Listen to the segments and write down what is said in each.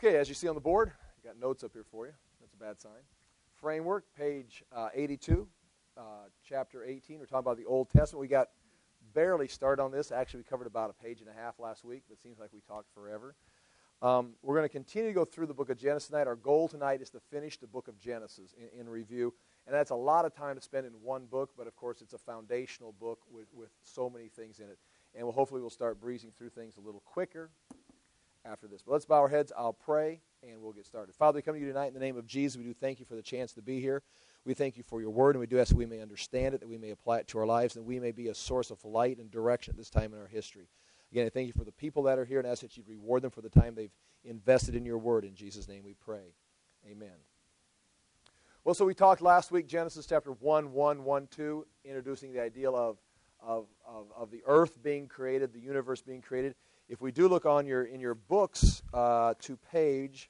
Okay, as you see on the board, I got notes up here for you. That's a bad sign. Framework, page 82, chapter 18. We're talking about the Old Testament. We got barely started on this. Actually, we covered about a page and a half last week, but it seems like we talked forever. We're going to continue to go through the book of Genesis tonight. Our goal tonight is to finish the book of Genesis in review. And that's a lot of time to spend in one book, but of course it's a foundational book with so many things in it. And hopefully we'll start breezing through things a little quicker after this. But let's bow our heads. I'll pray, and we'll get started. Father, we come to you tonight in the name of Jesus. We do thank you for the chance to be here. We thank you for your word, and we do ask that we may understand it, that we may apply it to our lives, and we may be a source of light and direction at this time in our history. Again, I thank you for the people that are here, and ask that you'd reward them for the time they've invested in your word. In Jesus' name we pray. Amen. Well, so we talked last week, Genesis chapter 1, 2, introducing the ideal of the earth being created, the universe being created. If we do look on in your books to page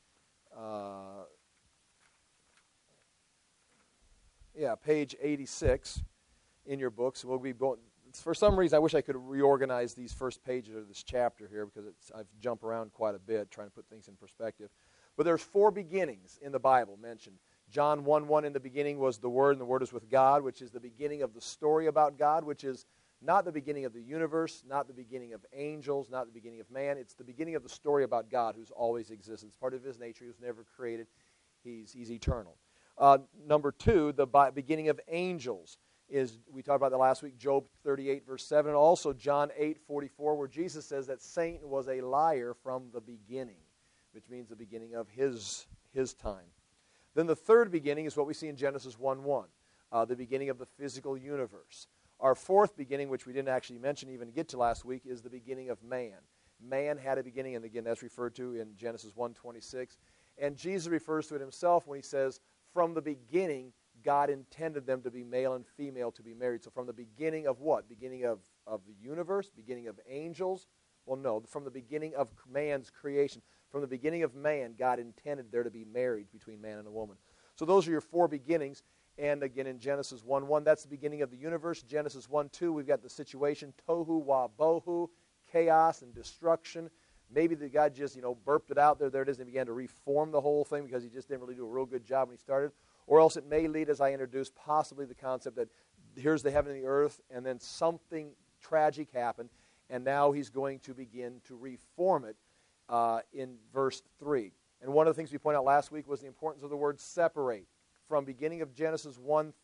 86 in your books, we'll be going. For some reason, I wish I could reorganize these first pages of this chapter here because I've jumped around quite a bit trying to put things in perspective. But there's 4 beginnings in the Bible mentioned. John 1:1, in the beginning was the Word, and the Word was with God, which is the beginning of the story about God, which is not the beginning of the universe, not the beginning of angels, not the beginning of man. It's the beginning of the story about God, who's always existed. It's part of his nature. He was never created. He's eternal. Number 2, the beginning of angels. We talked about that last week, Job 38, verse 7, and also John 8:44, where Jesus says that Satan was a liar from the beginning, which means the beginning of his time. Then the third beginning is what we see in Genesis 1:1, the beginning of the physical universe. Our fourth beginning, which we didn't actually mention even get to last week, is the beginning of man. Man had a beginning, and again, that's referred to in Genesis 1:26. And Jesus refers to it himself when he says, from the beginning, God intended them to be male and female to be married. So from the beginning of what? Beginning of the universe? Beginning of angels? Well, no. From the beginning of man's creation. From the beginning of man, God intended there to be marriage between man and a woman. So those are your 4 beginnings. And again, in Genesis 1:1, that's the beginning of the universe. Genesis 1:2, we've got the situation, tohu wa bohu, chaos and destruction. Maybe the God just, burped it out there it is, and began to reform the whole thing because he just didn't really do a real good job when he started. Or else it may lead, as I introduced, possibly the concept that here's the heaven and the earth, and then something tragic happened, and now he's going to begin to reform it in verse 3. And one of the things we pointed out last week was the importance of the word separate. From beginning of Genesis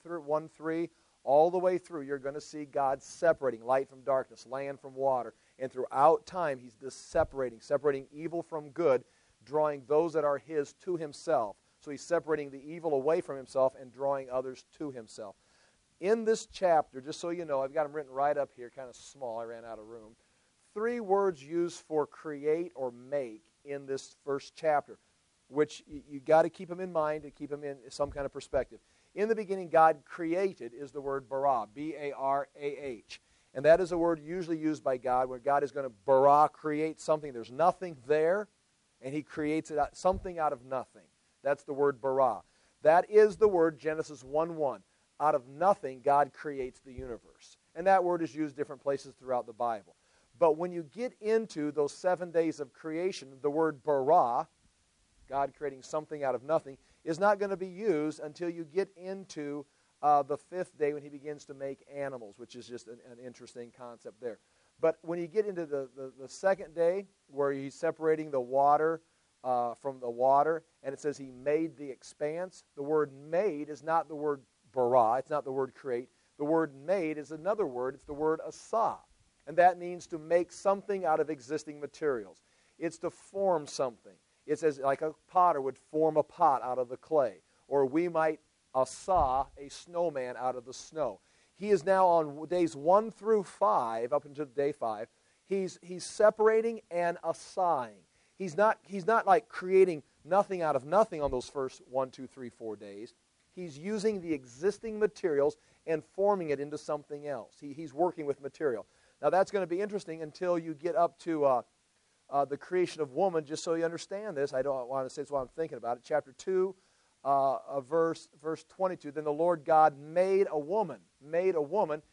1:3 all the way through, you're going to see God separating light from darkness, land from water. And throughout time, he's just separating evil from good, drawing those that are his to himself. So he's separating the evil away from himself and drawing others to himself. In this chapter, just so you know, I've got them written right up here, kind of small. I ran out of room. 3 words used for create or make in this first chapter, which you got to keep them in mind and keep them in some kind of perspective. In the beginning, God created is the word bara, B-A-R-A-H. And that is a word usually used by God when God is going to bara, create something. There's nothing there, and he creates something out of nothing. That's the word bara. That is the word Genesis 1:1. Out of nothing, God creates the universe. And that word is used different places throughout the Bible. But when you get into those 7 days of creation, the word bara, God creating something out of nothing, is not going to be used until you get into the 5th day when he begins to make animals, which is just an interesting concept there. But when you get into the 2nd day, where he's separating the water from the water, and it says he made the expanse, the word made is not the word bara, it's not the word create. The word made is another word, it's the word asa. And that means to make something out of existing materials. It's to form something. It's as like a potter would form a pot out of the clay. Or we might asa a snowman out of the snow. He is now on days 1 through 5, up until day 5, he's separating and asaying. He's not like creating nothing out of nothing on those first 1, 2, 3, 4 days. He's using the existing materials and forming it into something else. He's working with material. Now that's going to be interesting until you get up to the creation of woman, just so you understand this. I don't want to say it's what I'm thinking about it. Chapter 2, verse 22. Then the Lord God made a woman.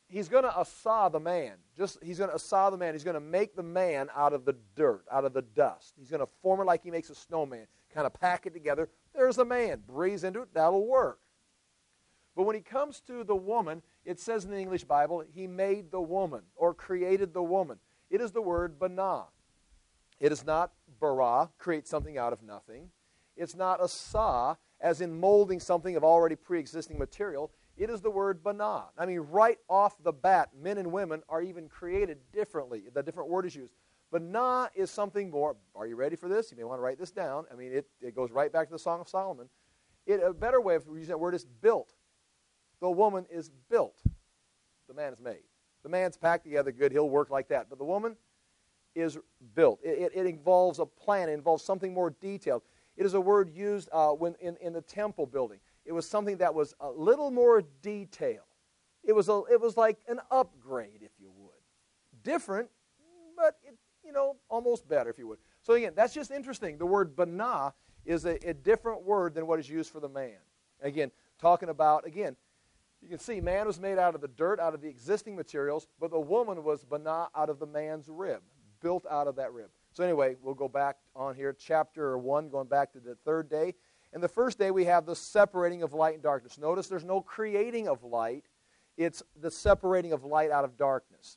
he's going to asa the man. He's going to asa the man. He's going to make the man out of the dirt, out of the dust. He's going to form it like he makes a snowman, kind of pack it together. There's a man. Breathe into it. That'll work. But when he comes to the woman, it says in the English Bible, he made the woman or created the woman. It is the word banah. It is not bara, create something out of nothing. It's not asa, as in molding something of already pre-existing material. It is the word banah. I mean, right off the bat, men and women are even created differently. The different word is used. Banah is something more. Are you ready for this? You may want to write this down. I mean, it goes right back to the Song of Solomon. A better way of using that word is built. The woman is built. The man is made. The man's packed together good. He'll work like that. But the woman is built. It involves a plan. It involves something more detailed. It is a word used when in the temple building. It was something that was a little more detailed. It was like an upgrade, if you would. Different, but almost better, if you would. So again, that's just interesting. The word banah is a different word than what is used for the man. Again, talking about, you can see man was made out of the dirt, out of the existing materials, but the woman was banah out of the man's rib, built out of that rib. So anyway, we'll go back on here, chapter 1, going back to the third day. And the first day we have the separating of light and darkness. Notice there's no creating of light. It's the separating of light out of darkness.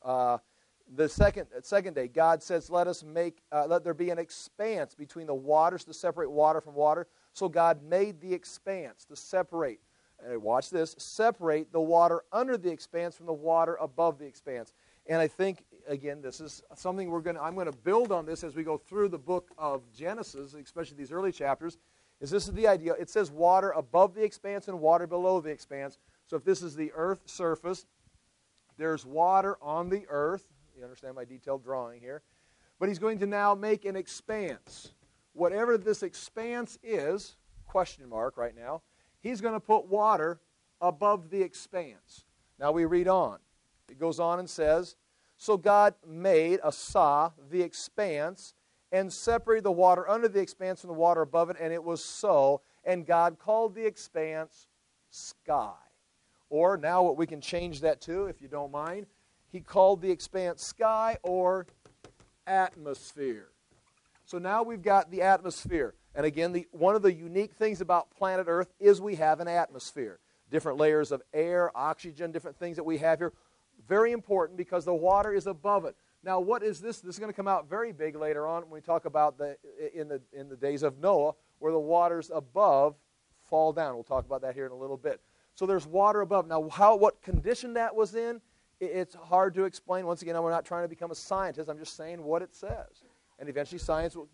The second day, God says, let there be an expanse between the waters to separate water from water. So God made the expanse to separate. Watch this, separate the water under the expanse from the water above the expanse. And I think, again, this is something I'm going to build on this as we go through the book of Genesis, especially these early chapters, this is the idea. It says water above the expanse and water below the expanse. So if this is the earth surface, there's water on the earth. You understand my detailed drawing here. But he's going to now make an expanse. Whatever this expanse is, question mark right now, he's going to put water above the expanse. Now we read on. It goes on and says, so God made the expanse, and separated the water under the expanse from the water above it, and it was so. And God called the expanse sky. Or now what we can change that to, if you don't mind, he called the expanse sky or atmosphere. So now we've got the atmosphere. And again, one of the unique things about planet Earth is we have an atmosphere. Different layers of air, oxygen, different things that we have here. Very important because the water is above it. Now, what is this? This is going to come out very big later on when we talk about in the days of Noah, where the waters above fall down. We'll talk about that here in a little bit. So there's water above. Now, what condition that was in, it's hard to explain. Once again, we're not trying to become a scientist. I'm just saying what it says. And eventually science will...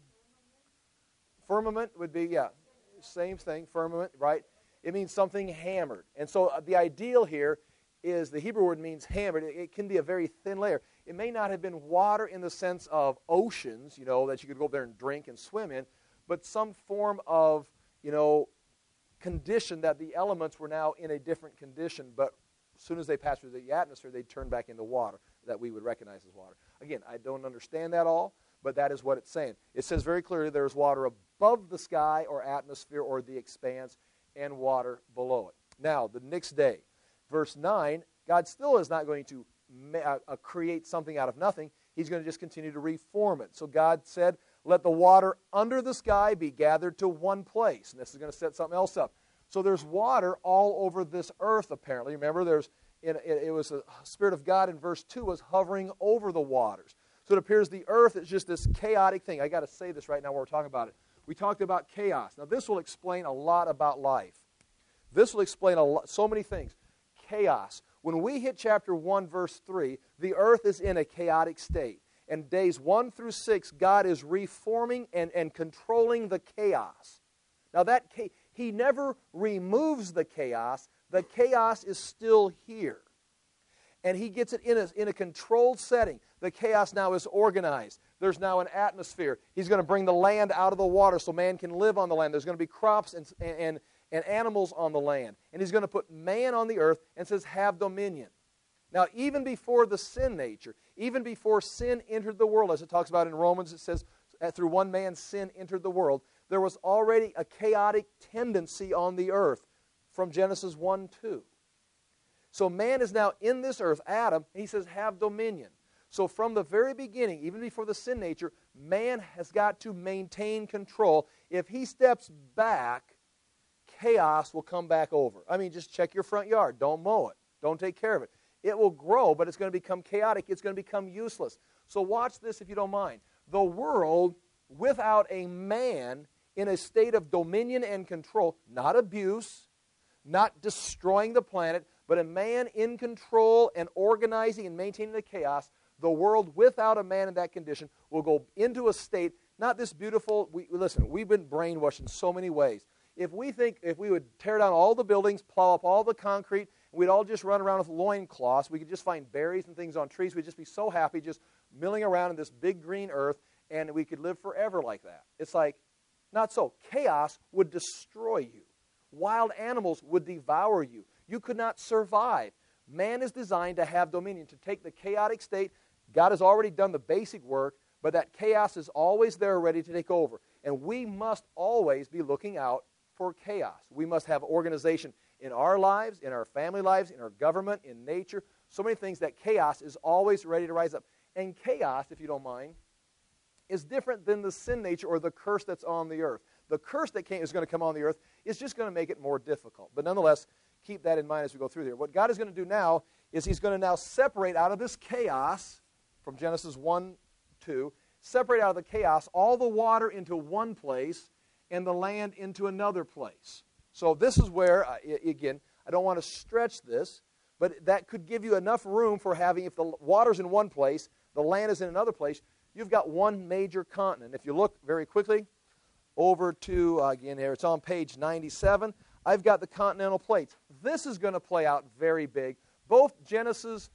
Firmament would be, same thing, firmament, right? It means something hammered. And so the ideal here is the Hebrew word means hammered. It can be a very thin layer. It may not have been water in the sense of oceans, that you could go up there and drink and swim in, but some form of, condition that the elements were now in a different condition, but as soon as they passed through the atmosphere, they'd turn back into water that we would recognize as water. Again, I don't understand that all, but that is what it's saying. It says very clearly there's water above the sky or atmosphere or the expanse and water below it. Now, the next day, verse 9, God still is not going to create something out of nothing. He's going to just continue to reform it. So God said, let the water under the sky be gathered to one place. And this is going to set something else up. So there's water all over this earth, apparently. Remember, it was the Spirit of God in verse 2 was hovering over the waters. So it appears the earth is just this chaotic thing. I got to say this right now while we're talking about it. We talked about chaos. Now, this will explain a lot about life. This will explain so many things. Chaos. When we hit chapter 1, verse 3, the earth is in a chaotic state. And days 1 through 6, God is reforming and controlling the chaos. Now, He never removes the chaos. The chaos is still here. And He gets it in a controlled setting. The chaos now is organized. There's now an atmosphere. He's going to bring the land out of the water so man can live on the land. There's going to be crops and animals on the land. And He's going to put man on the earth and says, have dominion. Now, even before the sin nature, even before sin entered the world, as it talks about in Romans, it says, through one man sin entered the world, there was already a chaotic tendency on the earth from Genesis 1-2. So man is now in this earth, Adam, and he says, have dominion. So from the very beginning, even before the sin nature, man has got to maintain control. If he steps back, chaos will come back over. I mean, just check your front yard. Don't mow it. Don't take care of it. It will grow, but it's going to become chaotic. It's going to become useless. So watch this if you don't mind. The world without a man in a state of dominion and control, not abuse, not destroying the planet, but a man in control and organizing and maintaining the chaos, the world without a man in that condition will go into a state, not this beautiful, listen, we've been brainwashed in so many ways. If we would tear down all the buildings, plow up all the concrete, and we'd all just run around with loincloths, we could just find berries and things on trees, we'd just be so happy just milling around in this big green earth, and we could live forever like that. It's like, not so. Chaos would destroy you. Wild animals would devour you. You could not survive. Man is designed to have dominion, to take the chaotic state. God has already done the basic work, but that chaos is always there ready to take over. And we must always be looking out for chaos. We must have organization in our lives, in our family lives, in our government, in nature. So many things that chaos is always ready to rise up. And chaos, if you don't mind, is different than the sin nature or the curse that's on the earth. The curse that is going to come on the earth is just going to make it more difficult. But nonetheless, keep that in mind as we go through here. What God is going to do now is he's going to now separate out of this chaos from Genesis 1, 2, separate out of the chaos all the water into one place and the land into another place. So this is where, again, I don't want to stretch this, but that could give you enough room for having, if the water's in one place, the land is in another place, you've got one major continent. If you look very quickly over to, again here, it's on page 97, I've got the continental plates. This is going to play out very big. Both Genesis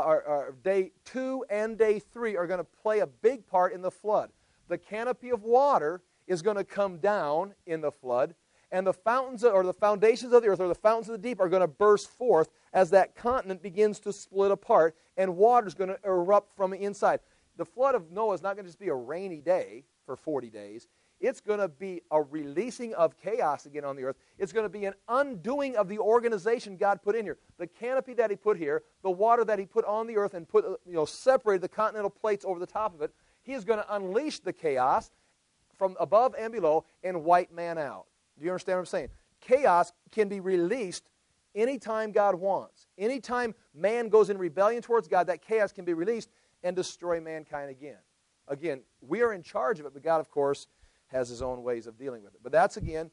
day 2 and day 3 are going to play a big part in the flood. The canopy of water is going to come down in the flood, and the fountains or the foundations of the earth or the fountains of the deep are going to burst forth as that continent begins to split apart, and water is going to erupt from the inside. The flood of Noah is not going to just be a rainy day for 40 days. It's going to be a releasing of chaos again on the earth. It's going to be an undoing of the organization God put in here. The canopy that he put here, the water that he put on the earth and separated the continental plates over the top of it, he is going to unleash the chaos from above and below and wipe man out. Do you understand what I'm saying? Chaos can be released anytime God wants. Anytime man goes in rebellion towards God, that chaos can be released and destroy mankind again. Again, we are in charge of it, but God, of course, has his own ways of dealing with it. But that's, again,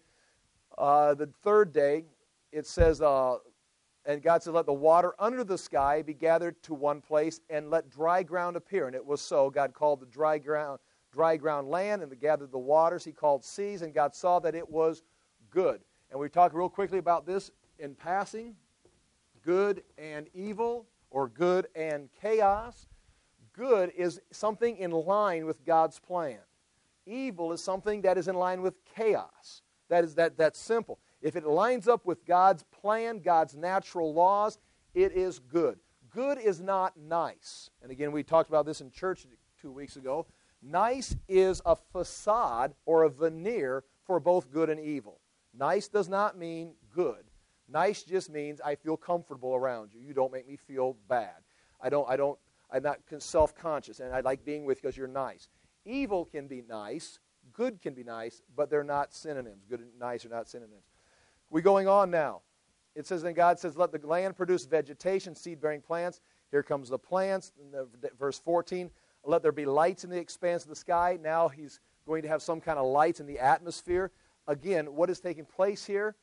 the third day. It says, and God said, let the water under the sky be gathered to one place, and let dry ground appear. And it was so. God called the dry ground land, and gathered the waters he called seas, and God saw that it was good. And we talk real quickly about this in passing. Good and evil, or good and chaos. Good is something in line with God's plan. Evil is something that is in line with chaos. That's simple. If it lines up with God's plan, God's natural laws, it is good. Good is not nice. And again, we talked about this in church 2 weeks ago. Nice is a facade or a veneer for both good and evil. Nice does not mean good. Nice just means I feel comfortable around you. You don't make me feel bad. I'm not self-conscious, and I like being with you because you're nice. Evil can be nice, good can be nice, but they're not synonyms. Good and nice are not synonyms. We're going on now. It says, then God says, let the land produce vegetation, seed-bearing plants. Here comes the plants. Verse 14, let there be lights in the expanse of the sky. Now he's going to have some kind of lights in the atmosphere. Again, what is taking place here?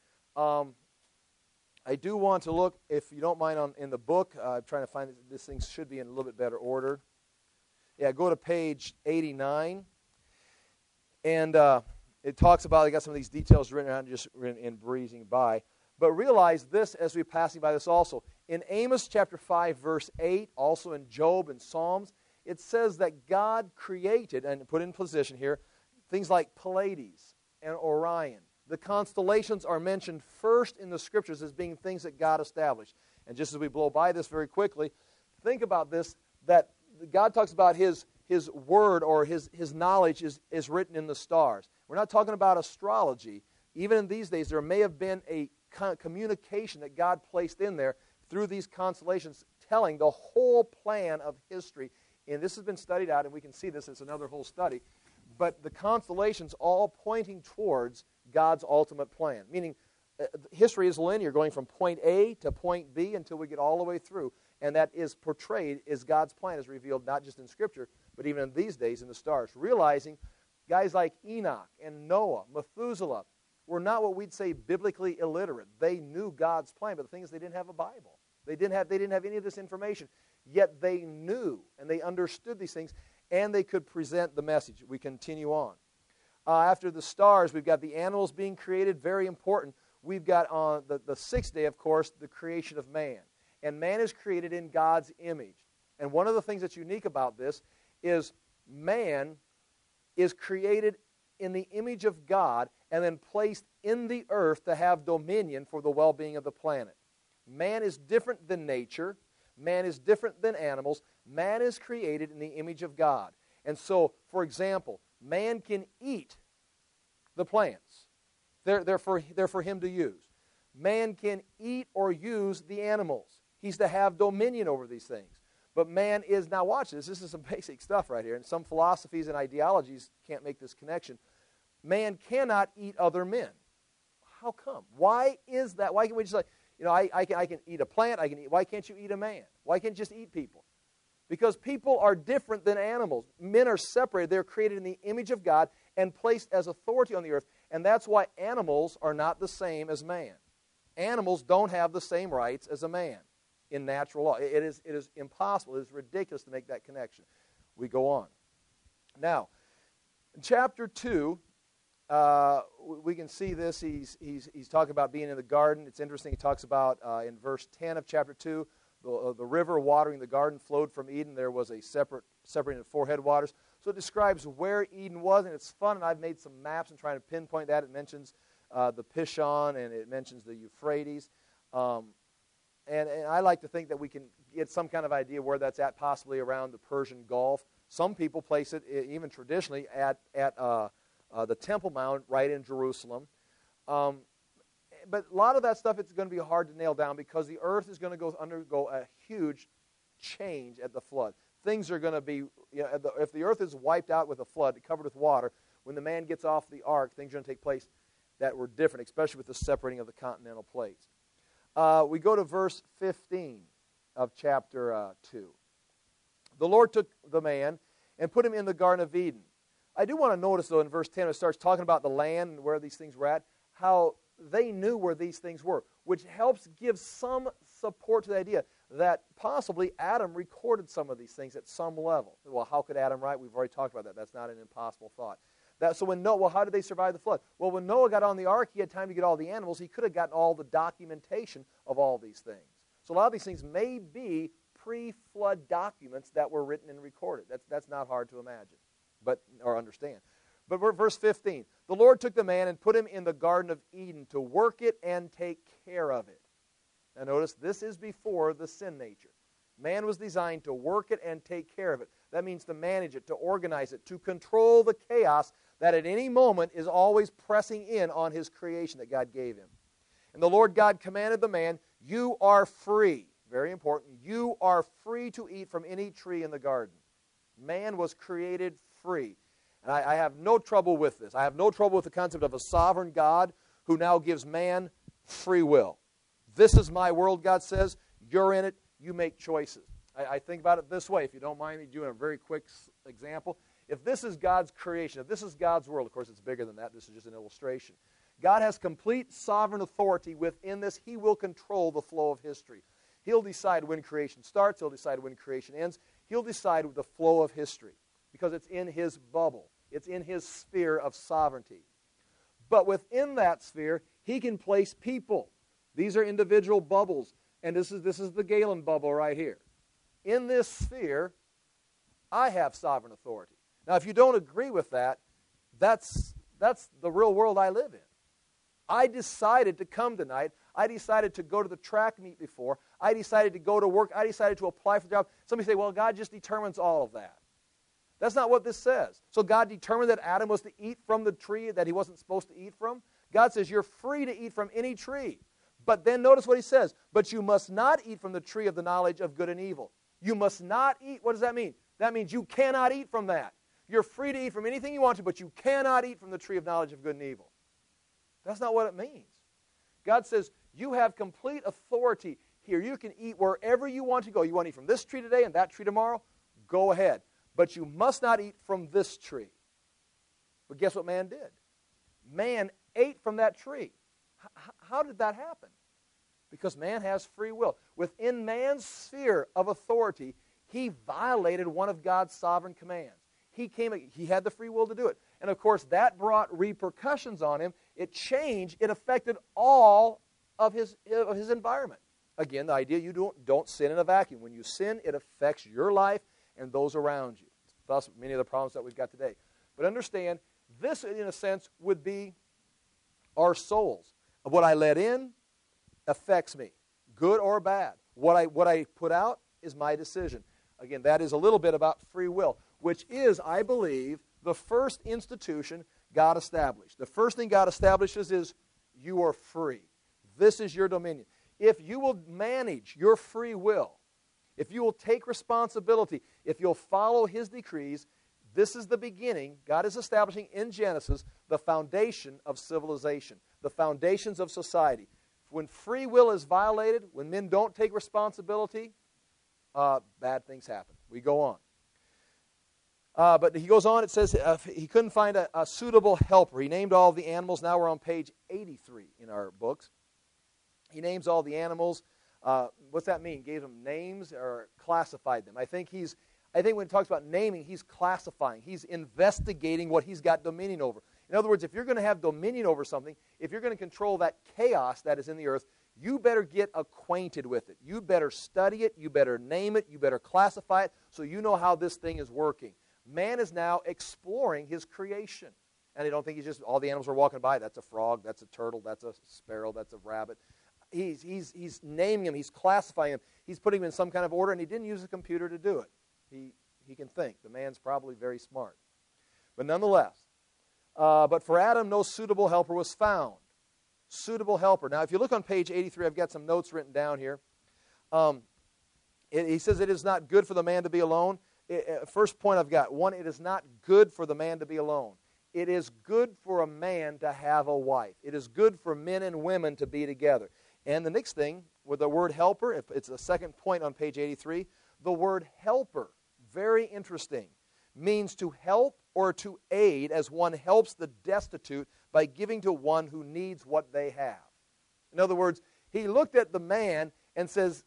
I do want to look, if you don't mind, in the book. I'm trying to find this thing should be in a little bit better order. Yeah, go to page 89. And it talks about, I got some of these details written around just in breezing by. But realize this as we're passing by this also. In Amos chapter 5, verse 8, also in Job and Psalms, it says that God created, and put in position here, things like Pleiades and Orion. The constellations are mentioned first in the Scriptures as being things that God established. And just as we blow by this very quickly, think about this, that God talks about His word or His knowledge is written in the stars. We're not talking about astrology. Even in these days, there may have been a communication that God placed in there through these constellations, telling the whole plan of history. And this has been studied out, and we can see this. It's another whole study. But the constellations all pointing towards God's ultimate plan, meaning history is linear, going from point A to point B until we get all the way through. And that is portrayed as God's plan is revealed not just in Scripture, but even in these days in the stars. Realizing guys like Enoch and Noah, Methuselah, were not what we'd say biblically illiterate. They knew God's plan, but the thing is they didn't have a Bible. They didn't have any of this information. Yet they knew and they understood these things, and they could present the message. We continue on. After the stars, we've got the animals being created, very important. We've got on the sixth day, of course, the creation of man. And man is created in God's image. And one of the things that's unique about this is man is created in the image of God and then placed in the earth to have dominion for the well-being of the planet. Man is different than nature. Man is different than animals. Man is created in the image of God. And so, for example, man can eat the plants. They're for him to use. Man can eat or use the animals. He's to have dominion over these things. But man is, now watch this, this is some basic stuff right here, and some philosophies and ideologies can't make this connection. Man cannot eat other men. How come? Why is that? Why can't we just like, I can eat a plant, why can't you eat a man? Why can't you just eat people? Because people are different than animals. Men are separated. They're created in the image of God and placed as authority on the earth. And that's why animals are not the same as man. Animals don't have the same rights as a man in natural law. It is impossible. It is ridiculous to make that connection. We go on. Now, in chapter 2, we can see this. He's talking about being in the garden. It's interesting. He talks about in verse 10 of chapter 2, the river watering the garden flowed from Eden. There was a separating of 4 headwaters. So it describes where Eden was, and it's fun. And I've made some maps and trying to pinpoint that. It mentions the Pishon, and it mentions the Euphrates. And I like to think that we can get some kind of idea where that's at, possibly around the Persian Gulf. Some people place it, even traditionally, at the Temple Mount right in Jerusalem. But a lot of that stuff, it's going to be hard to nail down because the earth is going to undergo a huge change at the flood. Things are going to be, if the earth is wiped out with a flood, covered with water, when the man gets off the ark, things are going to take place that were different, especially with the separating of the continental plates. We go to verse 15 of chapter 2. The Lord took the man and put him in the Garden of Eden. I do want to notice, though, in verse 10, it starts talking about the land and where these things were at, how they knew where these things were, which helps give some support to the idea that possibly Adam recorded some of these things at some level. Well, how could Adam write? We've already talked about that. That's not an impossible thought. So when Noah, well, how did they survive the flood? Well, when Noah got on the ark, he had time to get all the animals. He could have gotten all the documentation of all these things. So a lot of these things may be pre-flood documents that were written and recorded. That's not hard to imagine or understand. But verse 15, the Lord took the man and put him in the Garden of Eden to work it and take care of it. Now notice, this is before the sin nature. Man was designed to work it and take care of it. That means to manage it, to organize it, to control the chaos that at any moment is always pressing in on his creation that God gave him. And the Lord God commanded the man, you are free. Very important. You are free to eat from any tree in the garden. Man was created free. And I have no trouble with this. I have no trouble with the concept of a sovereign God who now gives man free will. This is my world, God says. You're in it. You make choices. I think about it this way, if you don't mind me doing a very quick example. If this is God's creation, if this is God's world, of course it's bigger than that. This is just an illustration. God has complete sovereign authority within this. He will control the flow of history. He'll decide when creation starts. He'll decide when creation ends. He'll decide the flow of history because it's in his bubble. It's in his sphere of sovereignty. But within that sphere, he can place people. These are individual bubbles. And this is the Galen bubble right here. In this sphere, I have sovereign authority. Now, if you don't agree with that, that's the real world I live in. I decided to come tonight. I decided to go to the track meet before. I decided to go to work. I decided to apply for the job. Somebody say, well, God just determines all of that. That's not what this says. So God determined that Adam was to eat from the tree that he wasn't supposed to eat from. God says you're free to eat from any tree. But then notice what he says. But you must not eat from the tree of the knowledge of good and evil. You must not eat. What does that mean? That means you cannot eat from that. You're free to eat from anything you want to, but you cannot eat from the tree of knowledge of good and evil. That's not what it means. God says you have complete authority here. You can eat wherever you want to go. You want to eat from this tree today and that tree tomorrow? Go ahead. But you must not eat from this tree. But guess what man did? Man ate from that tree. How did that happen? Because man has free will. Within man's sphere of authority, he violated one of God's sovereign commands. He had the free will to do it. And of course, that brought repercussions on him. It changed, it affected all of his environment. Again, the idea you don't sin in a vacuum. When you sin, it affects your life and those around you. Thus, many of the problems that we've got today. But understand, this, in a sense, would be our souls. What I let in affects me, good or bad. What I put out is my decision. Again, that is a little bit about free will, which is, I believe, the first institution God established. The first thing God establishes is you are free. This is your dominion. If you will manage your free will, if you will take responsibility, if you'll follow His decrees, this is the beginning. God is establishing in Genesis the foundation of civilization, the foundations of society. When free will is violated, when men don't take responsibility, bad things happen. We go on. But he goes on, it says he couldn't find a suitable helper. He named all the animals. Now we're on page 83 in our books. He names all the animals. What's that mean? Gave them names or classified them. I think when he talks about naming, he's classifying. He's investigating what he's got dominion over. In other words, if you're going to have dominion over something, if you're going to control that chaos that is in the earth, you better get acquainted with it. You better study it. You better name it. You better classify it so you know how this thing is working. Man is now exploring his creation. And I don't think he's just, all the animals are walking by. That's a frog, that's a turtle, that's a sparrow, that's a rabbit. He's naming them, he's classifying them, he's putting them in some kind of order, and he didn't use a computer to do it. He can think. The man's probably very smart. But nonetheless, but for Adam, no suitable helper was found. Suitable helper. Now, if you look on page 83, I've got some notes written down here. He says it is not good for the man to be alone. First point I've got. One, it is not good for the man to be alone. It is good for a man to have a wife. It is good for men and women to be together. And the next thing, with the word helper, if it's the second point on page 83, the word helper, very interesting, means to help or to aid as one helps the destitute by giving to one who needs what they have. In other words, he looked at the man and says,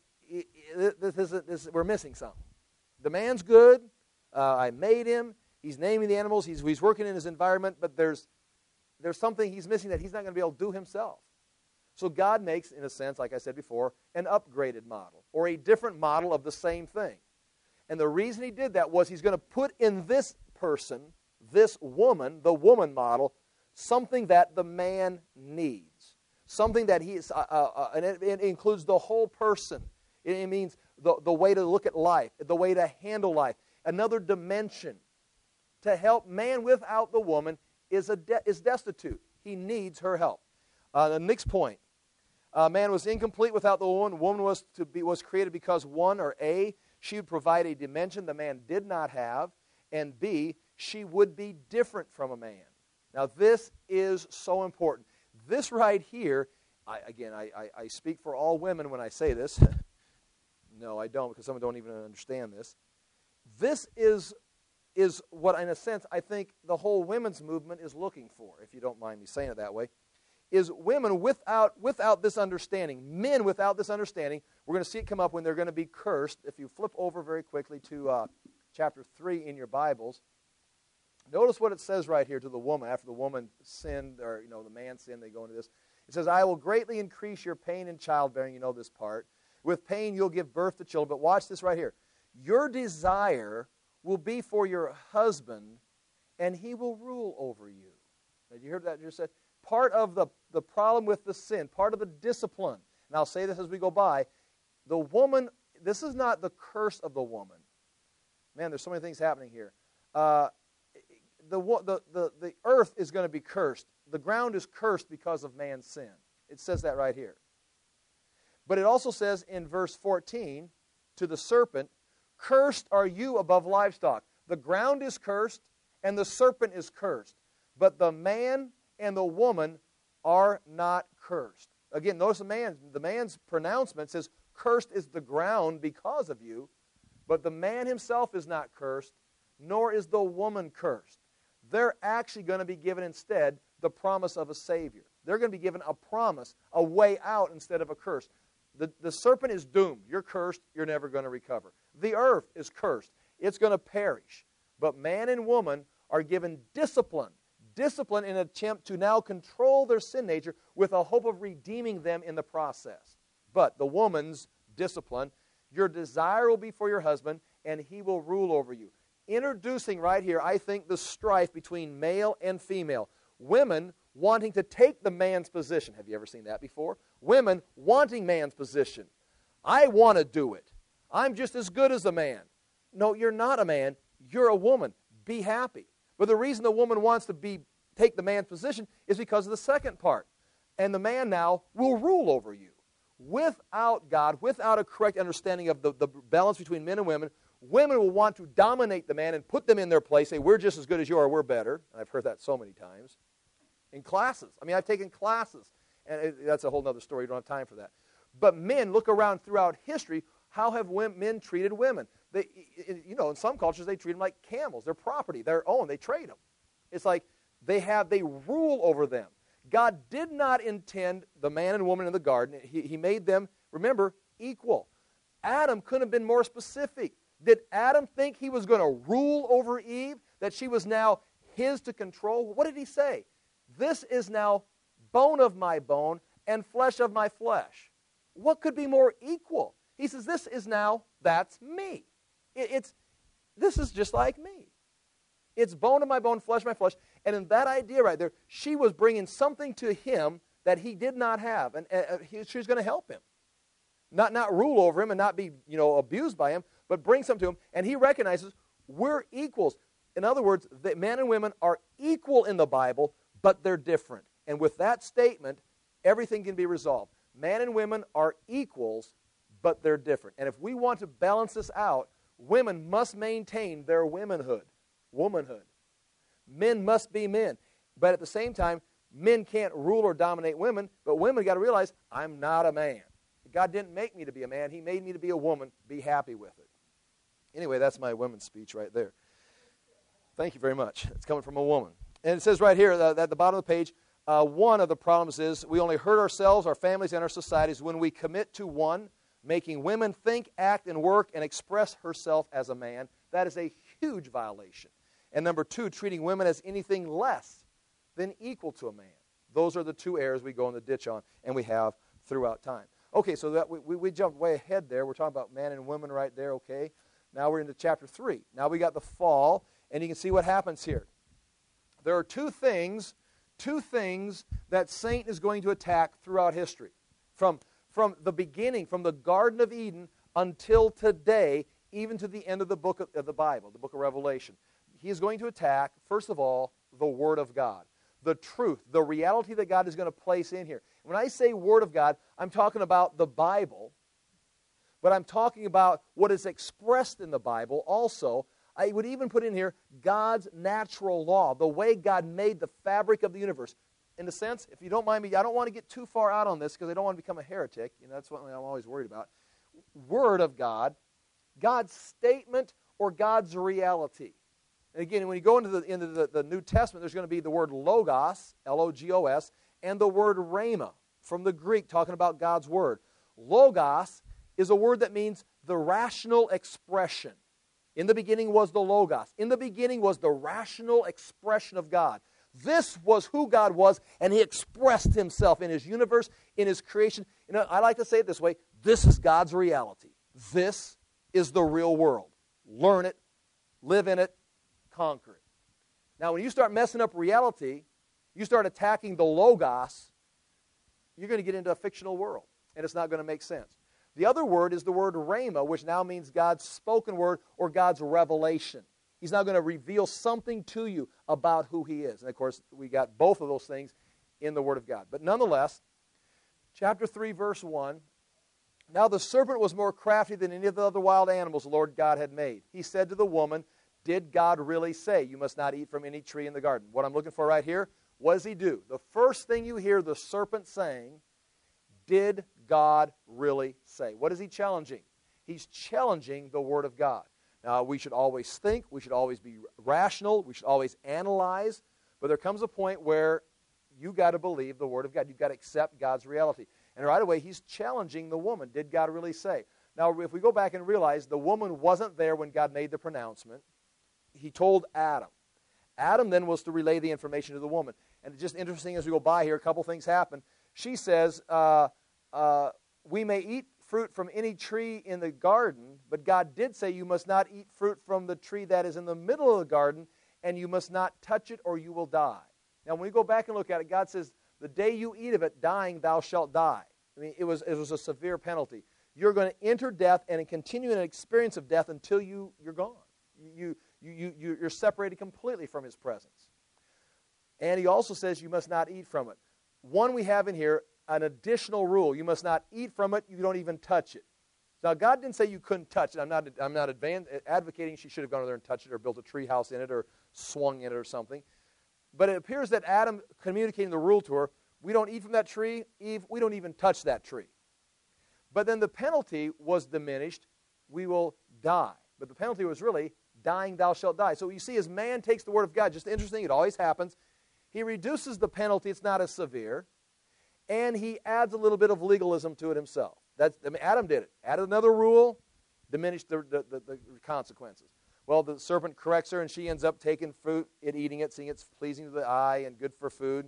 we're missing something. The man's good. I made him. He's naming the animals. He's working in his environment, but there's something he's missing that he's not going to be able to do himself. So God makes, in a sense, like I said before, an upgraded model or a different model of the same thing. And the reason he did that was he's going to put in this person, this woman, the woman model, something that the man needs. Something that and it includes the whole person. It means the way to look at life, the way to handle life, another dimension. To help man without the woman is destitute. He needs her help. The next point, man was incomplete without the woman. Woman was created because one, or A, she would provide a dimension the man did not have, and B, she would be different from a man. Now this is so important. This right here, I speak for all women when I say this. No, I don't, because some don't even understand this. This is what, in a sense, I think the whole women's movement is looking for, if you don't mind me saying it that way, is women without this understanding, men without this understanding. We're going to see it come up when they're going to be cursed. If you flip over very quickly to chapter 3 in your Bibles, notice what it says right here to the woman. After the woman sinned, or the man sinned, they go into this. It says, I will greatly increase your pain in childbearing. You know this part. With pain you'll give birth to children. But watch this right here. Your desire will be for your husband, and he will rule over you. Did you hear that just said? Part of the problem with the sin, part of the discipline, and I'll say this as we go by, the woman, this is not the curse of the woman. Man, there's so many things happening here. The earth is going to be cursed. The ground is cursed because of man's sin. It says that right here. But it also says in verse 14 to the serpent, cursed are you above livestock. The ground is cursed and the serpent is cursed. But the man and the woman are not cursed. Again, notice the man's pronouncement says, cursed is the ground because of you. But the man himself is not cursed, nor is the woman cursed. They're actually going to be given instead the promise of a Savior. They're going to be given a promise, a way out instead of a curse. The serpent is doomed. You're cursed. You're never going to recover. The earth is cursed. It's going to perish. But man and woman are given discipline. Discipline in an attempt to now control their sin nature with a hope of redeeming them in the process. But the woman's discipline, your desire will be for your husband, and he will rule over you. Introducing right here, I think, the strife between male and female. Women wanting to take the man's position. Have you ever seen that before? Women wanting man's position. I want to do it. I'm just as good as a man. No, you're not a man. You're a woman. Be happy. But the reason the woman wants to take the man's position is because of the second part. And the man now will rule over you. Without God, without a correct understanding of the balance between men and women will want to dominate the man and put them in their place, say, we're just as good as you are, we're better. And I've heard that so many times. In classes. I mean, I've taken classes. And that's a whole other story. You don't have time for that. But men, look around throughout history, how have men treated women? In some cultures, they treat them like camels. They're property, their own. They trade them. It's like they rule over them. God did not intend the man and woman in the garden. He made them, remember, equal. Adam couldn't have been more specific. Did Adam think he was going to rule over Eve, that she was now his to control? What did he say? This is now bone of my bone and flesh of my flesh. What could be more equal? He says, that's me. This is just like me. It's bone of my bone, flesh of my flesh. And in that idea right there, she was bringing something to him that he did not have. And she was going to help him. Not rule over him and not be abused by him, but bring something to him. And he recognizes we're equals. In other words, that men and women are equal in the Bible, but they're different. And with that statement, everything can be resolved. Man and women are equals, but they're different. And if we want to balance this out, women must maintain their womanhood. Men must be men. But at the same time, men can't rule or dominate women, but women got to realize, I'm not a man. God didn't make me to be a man. He made me to be a woman. Be happy with it. Anyway, that's my women's speech right there. Thank you very much. It's coming from a woman. And it says right here at the bottom of the page, one of the problems is we only hurt ourselves, our families, and our societies when we commit to one, making women think, act, and work, and express herself as a man. That is a huge violation. And number two, treating women as anything less than equal to a man. Those are the two errors we go in the ditch on, and we have throughout time. Okay, so that we jumped way ahead there. We're talking about man and woman right there, okay? Now we're into chapter 3. Now we got the fall, and you can see what happens here. There are two things that Satan is going to attack throughout history. From the beginning, from the Garden of Eden until today, even to the end of the book of the Bible, the book of Revelation. He is going to attack, first of all, the Word of God. The truth, the reality that God is going to place in here. When I say Word of God, I'm talking about the Bible, but I'm talking about what is expressed in the Bible also. I would even put in here God's natural law, the way God made the fabric of the universe. In a sense, if you don't mind me, I don't want to get too far out on this because I don't want to become a heretic. That's what I'm always worried about. Word of God, God's statement or God's reality. And again, when you go into the New Testament, there's going to be the word logos, L-O-G-O-S, and the word rhema, from the Greek, talking about God's word. Logos is a word that means the rational expression. In the beginning was the logos. In the beginning was the rational expression of God. This was who God was, and He expressed Himself in His universe, in His creation. I like to say it this way, this is God's reality. This is the real world. Learn it, live in it, conquer it. Now, when you start messing up reality, you start attacking the logos, you're going to get into a fictional world, and it's not going to make sense. The other word is the word rhema, which now means God's spoken word or God's revelation. He's now going to reveal something to you about who He is. And, of course, we got both of those things in the Word of God. But nonetheless, chapter 3, verse 1, Now the serpent was more crafty than any of the other wild animals the Lord God had made. He said to the woman, did God really say you must not eat from any tree in the garden? What I'm looking for right here, what does he do? The first thing you hear the serpent saying, did God really say? What is he challenging? He's challenging the Word of God. Now, we should always think, we should always be rational, we should always analyze, but there comes a point where you got to believe the Word of God. You've got to accept God's reality. And right away, he's challenging the woman. Did God really say? Now, if we go back and realize the woman wasn't there when God made the pronouncement, he told Adam. Adam then was to relay the information to the woman. And it's just interesting as we go by here, a couple things happen. She says, we may eat fruit from any tree in the garden, but God did say you must not eat fruit from the tree that is in the middle of the garden, and you must not touch it or you will die. Now, when we go back and look at it, God says, the day you eat of it, dying thou shalt die. I mean, it was a severe penalty. You're going to enter death and continue an experience of death until you're gone. You're separated completely from his presence. And he also says you must not eat from it. One, we have in here an additional rule. You must not eat from it. You don't even touch it. Now, God didn't say you couldn't touch it. I'm not advocating she should have gone over there and touched it or built a tree house in it or swung in it or something. But it appears that Adam communicating the rule to her, we don't eat from that tree. Eve, we don't even touch that tree. But then the penalty was diminished. We will die. But the penalty was really, dying thou shalt die. So you see, as man takes the Word of God, just interesting, it always happens, he reduces the penalty. It's not as severe. And he adds a little bit of legalism to it himself. Adam did it. Added another rule, diminished the consequences. Well, the serpent corrects her, and she ends up taking fruit and eating it, seeing it's pleasing to the eye and good for food,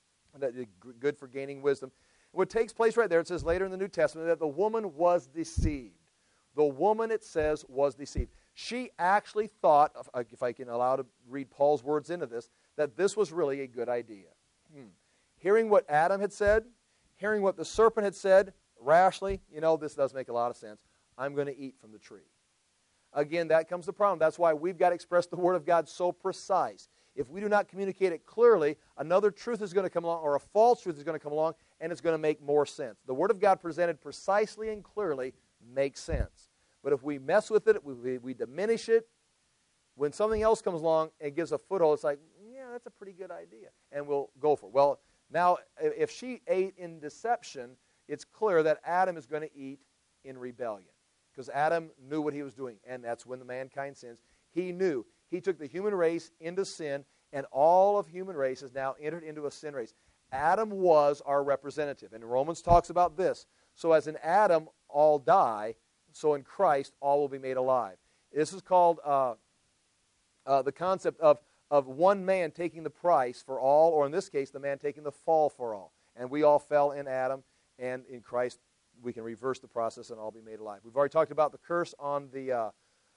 good for gaining wisdom. What takes place right there, it says later in the New Testament, that the woman was deceived. The woman, it says, was deceived. She actually thought, if I can allow to read Paul's words into this, that this was really a good idea. Hearing what Adam had said, hearing what the serpent had said, rashly, this does make a lot of sense. I'm going to eat from the tree. Again, that comes the problem. That's why we've got to express the Word of God so precise. If we do not communicate it clearly, another truth is going to come along, or a false truth is going to come along, and it's going to make more sense. The Word of God presented precisely and clearly makes sense. But if we mess with it, we diminish it, when something else comes along and gives a foothold, it's like, yeah, that's a pretty good idea, and we'll go for it. Well, now, if she ate in deception, it's clear that Adam is going to eat in rebellion. Because Adam knew what he was doing, and that's when the mankind sins. He knew. He took the human race into sin, and all of human race has now entered into a sin race. Adam was our representative, and Romans talks about this. So as in Adam all die, so in Christ all will be made alive. This is called the concept of one man taking the price for all, or in this case, the man taking the fall for all. And we all fell in Adam, and in Christ we can reverse the process and all be made alive. We've already talked about the curse on the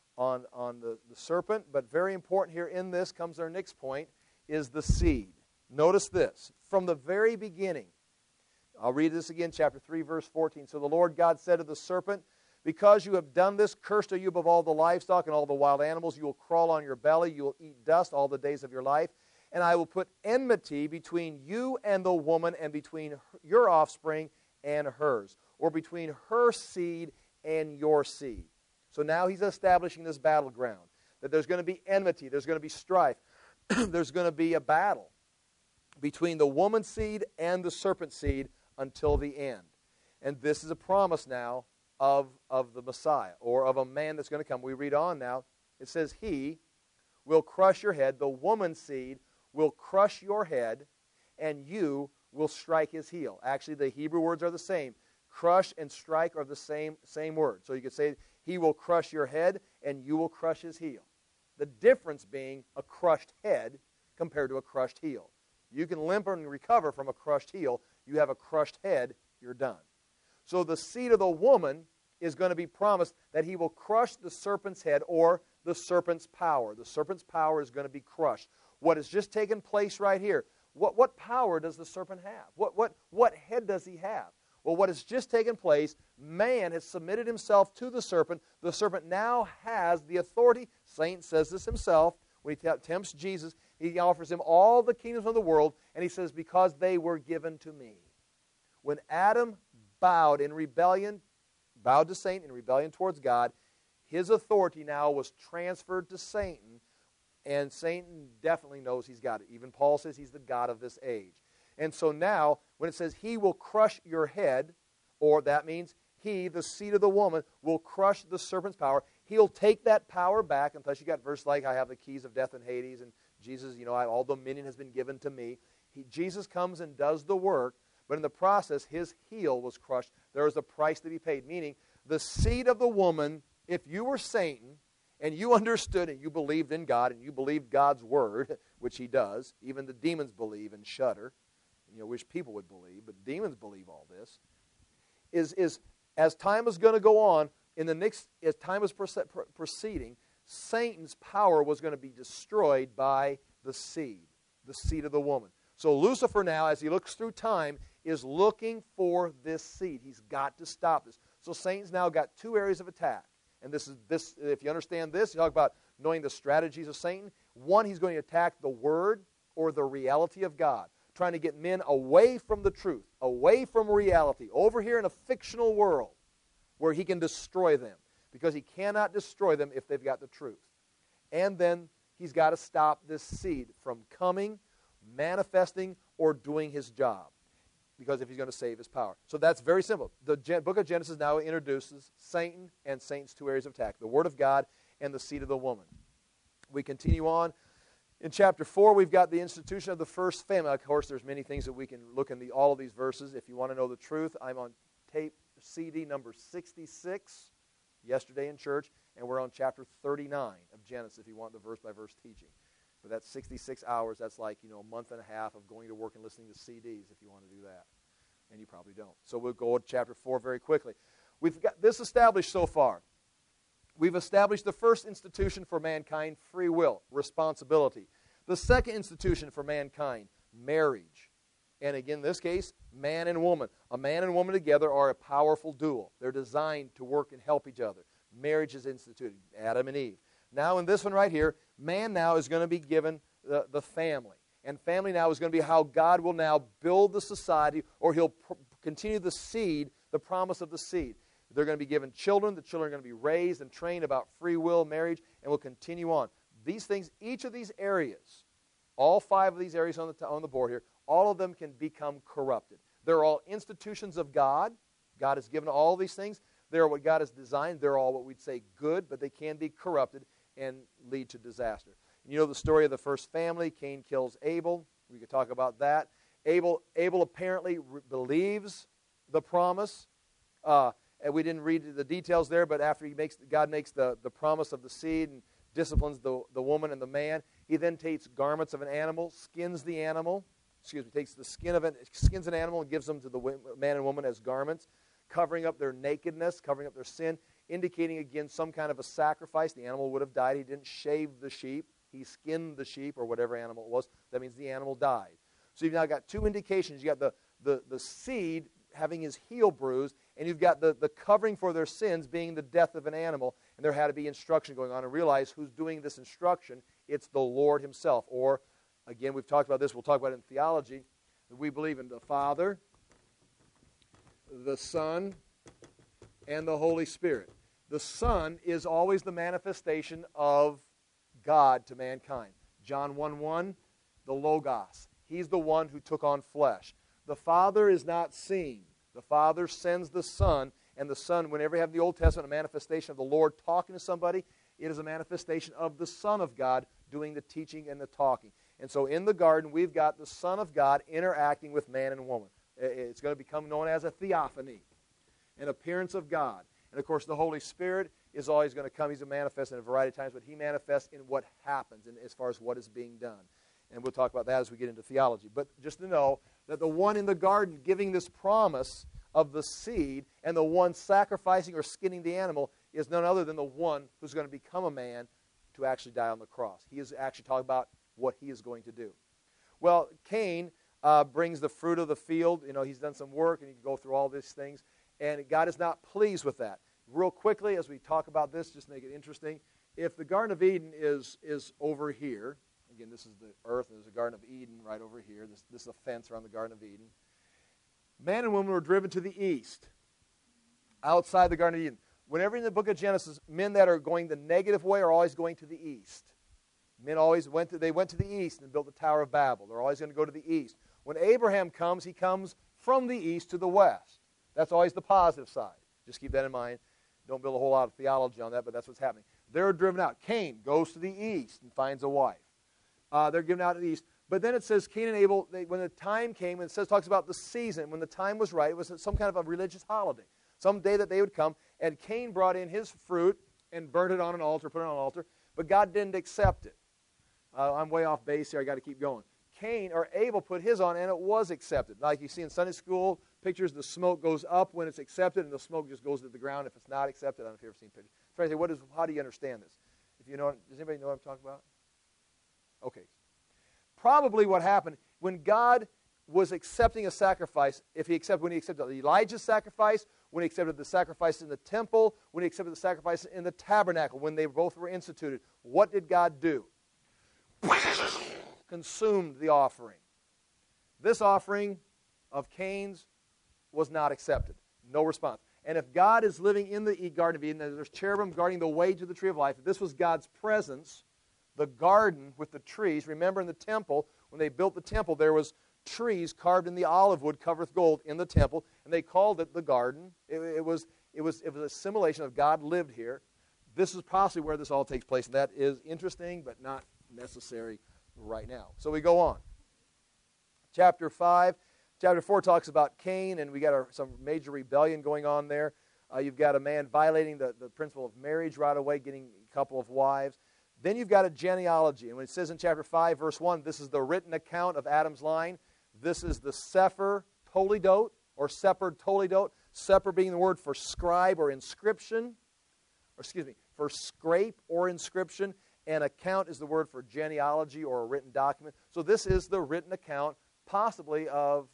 serpent, but very important here in this comes our next point, is the seed. Notice this. From the very beginning, I'll read this again, chapter 3, verse 14. So the Lord God said to the serpent, because you have done this, cursed are you above all the livestock and all the wild animals. You will crawl on your belly. You will eat dust all the days of your life. And I will put enmity between you and the woman, and between your offspring and hers, or between her seed and your seed. So now he's establishing this battleground, that there's going to be enmity, there's going to be strife, there's going to be a battle between the woman's seed and the serpent's seed until the end. And this is a promise now of the Messiah, or of a man that's going to come. We read on now. It says, he will crush your head, the woman's seed will crush your head, and you will strike his heel. Actually, the Hebrew words are the same. Crush and strike are the same word. So you could say, he will crush your head, and you will crush his heel. The difference being a crushed head compared to a crushed heel. You can limp and recover from a crushed heel. You have a crushed head, you're done. So the seed of the woman is going to be promised that he will crush the serpent's head, or the serpent's power. The serpent's power is going to be crushed. What has just taken place right here? What power does the serpent have? What head does he have? Well, what has just taken place, man has submitted himself to the serpent. The serpent now has the authority. Saint says this himself when he tempts Jesus. He offers him all the kingdoms of the world, and he says, because they were given to me. When Adam bowed in rebellion, bowed to Satan in rebellion towards God, his authority now was transferred to Satan, and Satan definitely knows he's got it. Even Paul says he's the god of this age. And so now, when it says he will crush your head, or that means he, the seed of the woman, will crush the serpent's power. He'll take that power back. And plus you got verse like, I have the keys of death and Hades, and Jesus, all dominion has been given to me. Jesus comes and does the work, but in the process, his heel was crushed. There was a price to be paid, meaning the seed of the woman, if you were Satan, and you understood and you believed in God, and you believed God's word, which he does, even the demons believe and shudder, wish people would believe, but demons believe all this, is as time was going to go on, as time was proceeding, Satan's power was going to be destroyed by the seed of the woman. So Lucifer now, as he looks through time, is looking for this seed. He's got to stop this. So Satan's now got two areas of attack. And this, if you understand this, you talk about knowing the strategies of Satan. One, he's going to attack the word or the reality of God, trying to get men away from the truth, away from reality, over here in a fictional world where he can destroy them, because he cannot destroy them if they've got the truth. And then he's got to stop this seed from coming, manifesting, or doing his job, because if he's going to save his power. So that's very simple. The book of Genesis now introduces Satan and Satan's two areas of attack, the Word of God and the seed of the woman. We continue on. In chapter 4, we've got the institution of the first family. Of course, there's many things that we can look in all of these verses. If you want to know the truth, I'm on tape CD number 66 yesterday in church, and we're on chapter 39 of Genesis if you want the verse-by-verse teaching. But that's 66 hours. That's like, a month and a half of going to work and listening to CDs if you want to do that. And you probably don't. So we'll go to chapter 4 very quickly. We've got this established so far. We've established the first institution for mankind, free will, responsibility. The second institution for mankind, marriage. And again, in this case, man and woman. A man and woman together are a powerful duo. They're designed to work and help each other. Marriage is instituted, Adam and Eve. Now in this one right here, man now is going to be given the family. And family now is going to be how God will now build the society, or he'll continue the seed, the promise of the seed. They're going to be given children. The children are going to be raised and trained about free will, marriage, and will continue on. These things, each of these areas, all 5 of these areas on the board here, all of them can become corrupted. They're all institutions of God. God has given all these things. They're what God has designed. They're all what we'd say good, but they can be corrupted and lead to disaster. You know the story of the first family. Cain kills Abel. We could talk about that. Abel apparently believes the promise. And we didn't read the details there, but after God makes the promise of the seed and disciplines the woman and the man, he then takes garments of an animal, skins an animal and gives them to the man and woman as garments, covering up their nakedness, covering up their sin, indicating again some kind of a sacrifice. The animal would have died. He didn't shave the sheep. He skinned the sheep or whatever animal it was. That means the animal died. So you've now got 2 indications. You've got the seed having his heel bruised, and you've got the covering for their sins being the death of an animal, and there had to be instruction going on. And realize who's doing this instruction. It's the Lord himself. Or, again, we've talked about this. We'll talk about it in theology. We believe in the Father, the Son, and the Holy Spirit. The Son is always the manifestation of God to mankind. John 1:1, the Logos. He's the one who took on flesh. The Father is not seen. The Father sends the Son, and the Son, whenever you have in the Old Testament a manifestation of the Lord talking to somebody, it is a manifestation of the Son of God doing the teaching and the talking. And so in the garden, we've got the Son of God interacting with man and woman. It's going to become known as a theophany, an appearance of God. And of course, the Holy Spirit is always going to come. He's a manifest in a variety of times, but he manifests in what happens and as far as what is being done. And we'll talk about that as we get into theology. But just to know that the one in the garden giving this promise of the seed and the one sacrificing or skinning the animal is none other than the one who's going to become a man to actually die on the cross. He is actually talking about what he is going to do. Well, Cain brings the fruit of the field. He's done some work, and you can go through all these things. And God is not pleased with that. Real quickly, as we talk about this, just to make it interesting, if the Garden of Eden is over here, again, this is the earth, and there's a Garden of Eden right over here. This is a fence around the Garden of Eden. Man and woman were driven to the east. outside the Garden of Eden. Whenever in the book of Genesis, men that are going the negative way are always going to the east. Men always went to the east and built the Tower of Babel. They're always going to go to the east. When Abraham comes, he comes from the east to the west. That's always the positive side. Just keep that in mind. Don't build a whole lot of theology on that, but that's what's happening. They're driven out. Cain goes to the east and finds a wife. They're given out to the east. But then it says Cain and Abel, when the time came, and it talks about the season, when the time was right, it was some kind of a religious holiday. Some day that they would come, and Cain brought in his fruit and burnt it on an altar, put it on an altar, but God didn't accept it. I'm way off base here. I got to keep going. Abel put his on, and it was accepted. Like you see in Sunday school pictures, the smoke goes up when it's accepted, and the smoke just goes to the ground if it's not accepted. I don't know if you've ever seen pictures. So I say, how do you understand this? If you know, does anybody know what I'm talking about? Okay. Probably what happened when God was accepting a sacrifice, when he accepted Elijah's sacrifice, when he accepted the sacrifice in the temple, when he accepted the sacrifice in the tabernacle, when they both were instituted, what did God do? Consumed the offering. This offering of Cain's was not accepted. No response. And if God is living in the Garden of Eden, there's cherubim guarding the way to the tree of life, if this was God's presence, the garden with the trees, remember in the temple, when they built the temple, there was trees carved in the olive wood covered with gold in the temple, and they called it the garden. It was a simulation of God lived here. This is possibly where this all takes place, and that is interesting, but not necessary right now. So we go on. Chapter 5. Chapter 4 talks about Cain, and we got some major rebellion going on there. You've got a man violating the principle of marriage right away, getting a couple of wives. Then you've got a genealogy. And when it says in chapter 5, verse 1, this is the written account of Adam's line. This is the Sefer Toledot, or Sefer Toledot. Sefer being the word for scribe or inscription. For scrape or inscription. And account is the word for genealogy or a written document. So this is the written account, possibly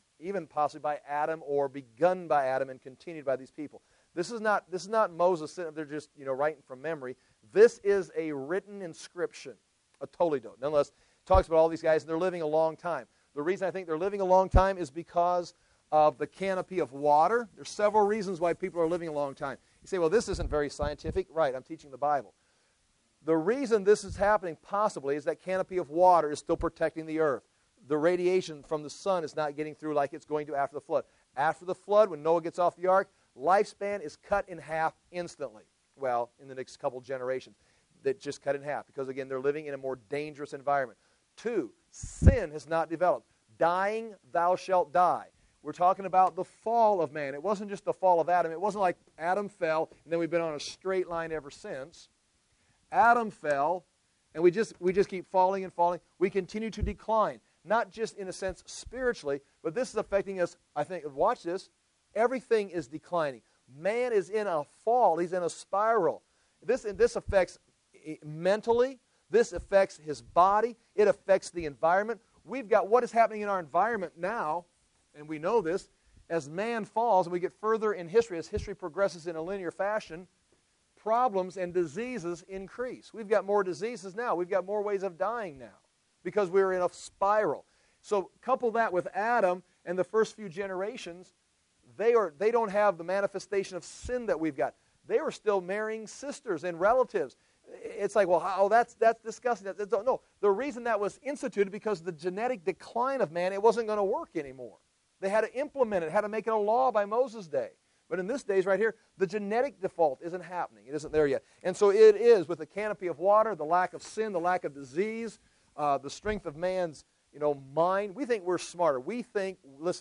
by Adam, or begun by Adam and continued by these people. This is not Moses sitting up there just writing from memory. This is a written inscription, a Toledot. Nonetheless, it talks about all these guys, and they're living a long time. The reason I think they're living a long time is because of the canopy of water. There's several reasons why people are living a long time. You say, well, this isn't very scientific. Right, I'm teaching the Bible. The reason this is happening possibly is that canopy of water is still protecting the earth. The radiation from the sun is not getting through like it's going to after the flood. After the flood, when Noah gets off the ark, lifespan is cut in half instantly. Well, in the next couple generations, that just cut in half because, again, they're living in a more dangerous environment. 2, sin has not developed. Dying, thou shalt die. We're talking about the fall of man. It wasn't just the fall of Adam. It wasn't like Adam fell, and then we've been on a straight line ever since. Adam fell, and we just keep falling and falling. We continue to decline, not just in a sense spiritually, but this is affecting us, I think. Watch this. Everything is declining. Man is in a fall. He's in a spiral. This affects mentally. This affects his body. It affects the environment. We've got what is happening in our environment now, and we know this. As man falls, and we get further in history, as history progresses in a linear fashion, problems and diseases increase. We've got more diseases now. We've got more ways of dying now because we're in a spiral. So couple that with Adam and the first few generations, they don't have the manifestation of sin that we've got. They were still marrying sisters and relatives. It's like, well, that's disgusting. No, the reason that was instituted because the genetic decline of man, it wasn't going to work anymore. They had to implement it, had to make it a law by Moses' day. But in this days right here, the genetic default isn't happening. It isn't there yet. And so it is with the canopy of water, the lack of sin, the lack of disease, the strength of man's mind. We think we're smarter. We think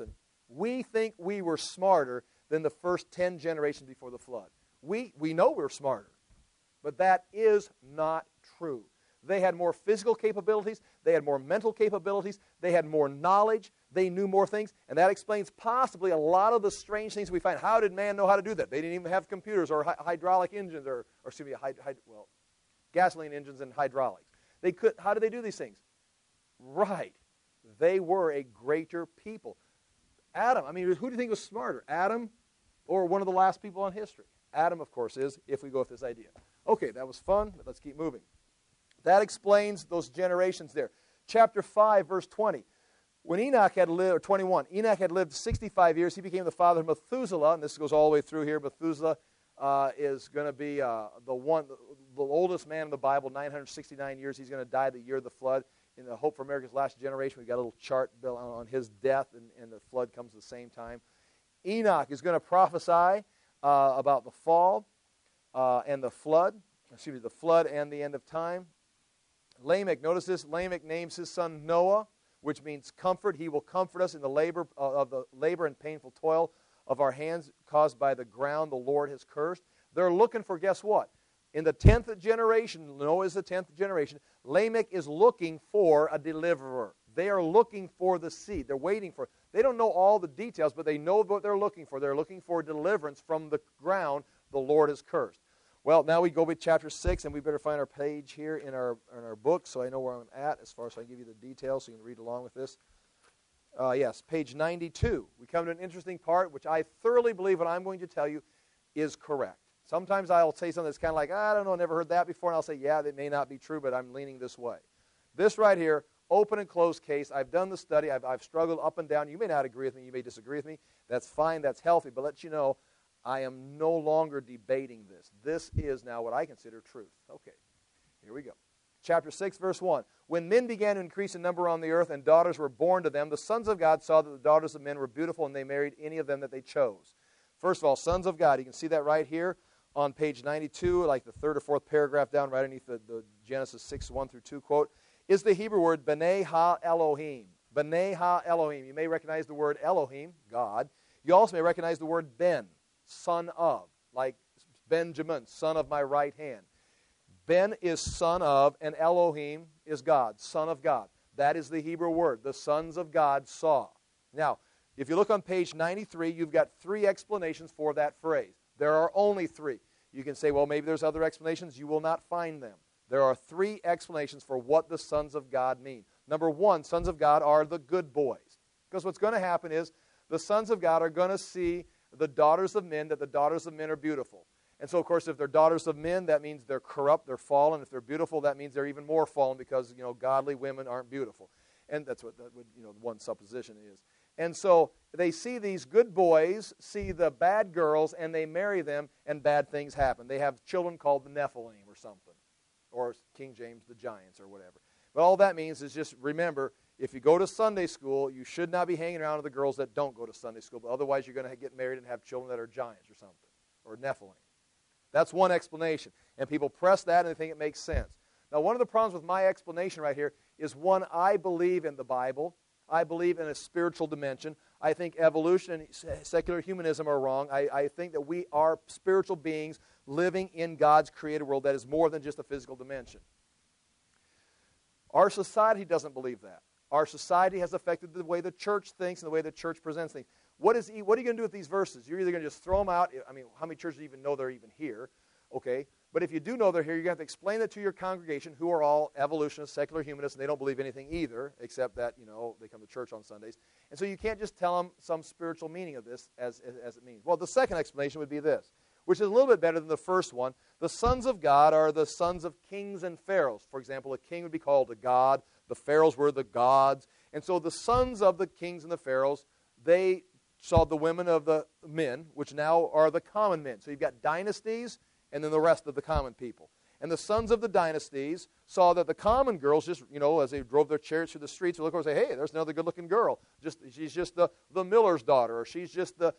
we were smarter than the first 10 generations before the flood. We know we're smarter. But that is not true. They had more physical capabilities. They had more mental capabilities. They had more knowledge. They knew more things. And that explains possibly a lot of the strange things we find. How did man know how to do that? They didn't even have computers or hydraulic engines gasoline engines and hydraulics. How did they do these things? Right. They were a greater people. Adam, who do you think was smarter? Adam or one of the last people in history? Adam, of course, is, if we go with this idea. Okay, that was fun, but let's keep moving. That explains those generations there. Chapter 5, verse 20. When Enoch had lived, or 21, Enoch had lived 65 years, he became the father of Methuselah, and this goes all the way through here. Methuselah is going to be the oldest man in the Bible, 969 years. He's going to die the year of the flood. In the Hope for America's Last Generation, we've got a little chart built on his death, and the flood comes at the same time. Enoch is going to prophesy about the fall and the flood. The flood and the end of time. Lamech, notice this, Lamech names his son Noah, which means comfort. He will comfort us in the labor and painful toil of our hands caused by the ground the Lord has cursed. They're looking for, guess what? In the 10th generation, Noah is the 10th generation, Lamech is looking for a deliverer. They are looking for the seed. They're waiting for it. They don't know all the details, but they know what they're looking for. They're looking for deliverance from the ground the Lord has cursed. Well, now we go with chapter 6, and we better find our page here in our book so I know where I'm at as far as I give you the details so you can read along with this. Yes, page 92. We come to an interesting part, which I thoroughly believe what I'm going to tell you is correct. Sometimes I'll say something that's kind of like, I don't know, never heard that before, and I'll say, yeah, that may not be true, but I'm leaning this way. This right here, open and closed case. I've done the study. I've struggled up and down. You may not agree with me. You may disagree with me. That's fine. That's healthy. But let you know, I am no longer debating this. This is now what I consider truth. Okay, here we go. Chapter 6, verse 1. When men began to increase in number on the earth and daughters were born to them, the sons of God saw that the daughters of men were beautiful, and they married any of them that they chose. First of all, sons of God. You can see that right here on page 92, like the third or fourth paragraph down right underneath the Genesis 6, 1 through 2 quote, is the Hebrew word B'nai Ha-Elohim. B'nai Ha-Elohim. You may recognize the word Elohim, God. You also may recognize the word Ben, son of, like Benjamin, son of my right hand. Ben is son of, and Elohim is God, son of God. That is the Hebrew word. The sons of God saw. Now, if you look on page 93, you've got 3 explanations for that phrase. There are only 3. You can say, well, maybe there's other explanations. You will not find them. There are 3 explanations for what the sons of God mean. Number 1, sons of God are the good boys. Because what's going to happen is the sons of God are going to see the daughters of men, that the daughters of men are beautiful. And so, of course, if they're daughters of men, that means they're corrupt, they're fallen. If they're beautiful, that means they're even more fallen because, godly women aren't beautiful. And that's what one supposition is. And so they see these good boys, see the bad girls, and they marry them, and bad things happen. They have children called the Nephilim or something, or King James, the giants or whatever. But all that means is just remember, if you go to Sunday school, you should not be hanging around with the girls that don't go to Sunday school. But otherwise, you're going to get married and have children that are giants or something, or Nephilim. That's one explanation. And people press that and they think it makes sense. Now, one of the problems with my explanation right here is, one, I believe in the Bible. I believe in a spiritual dimension. I think evolution and secular humanism are wrong. I think that we are spiritual beings living in God's created world that is more than just a physical dimension. Our society doesn't believe that. Our society has affected the way the church thinks and the way the church presents things. What are you going to do with these verses? You're either going to just throw them out. I mean, how many churches even know they're even here? Okay. But if you do know they're here, you're going to have to explain it to your congregation, who are all evolutionists, secular humanists, and they don't believe anything either, except that, they come to church on Sundays. And so you can't just tell them some spiritual meaning of this as it means. Well, the second explanation would be this, which is a little bit better than the first one. The sons of God are the sons of kings and pharaohs. For example, a king would be called a god. The pharaohs were the gods. And so the sons of the kings and the pharaohs, they saw the women of the men, which now are the common men. So you've got dynasties and then the rest of the common people. And the sons of the dynasties saw that the common girls just, as they drove their chariots through the streets, would look over and say, hey, there's another good-looking girl. She's just the miller's daughter, or she's just the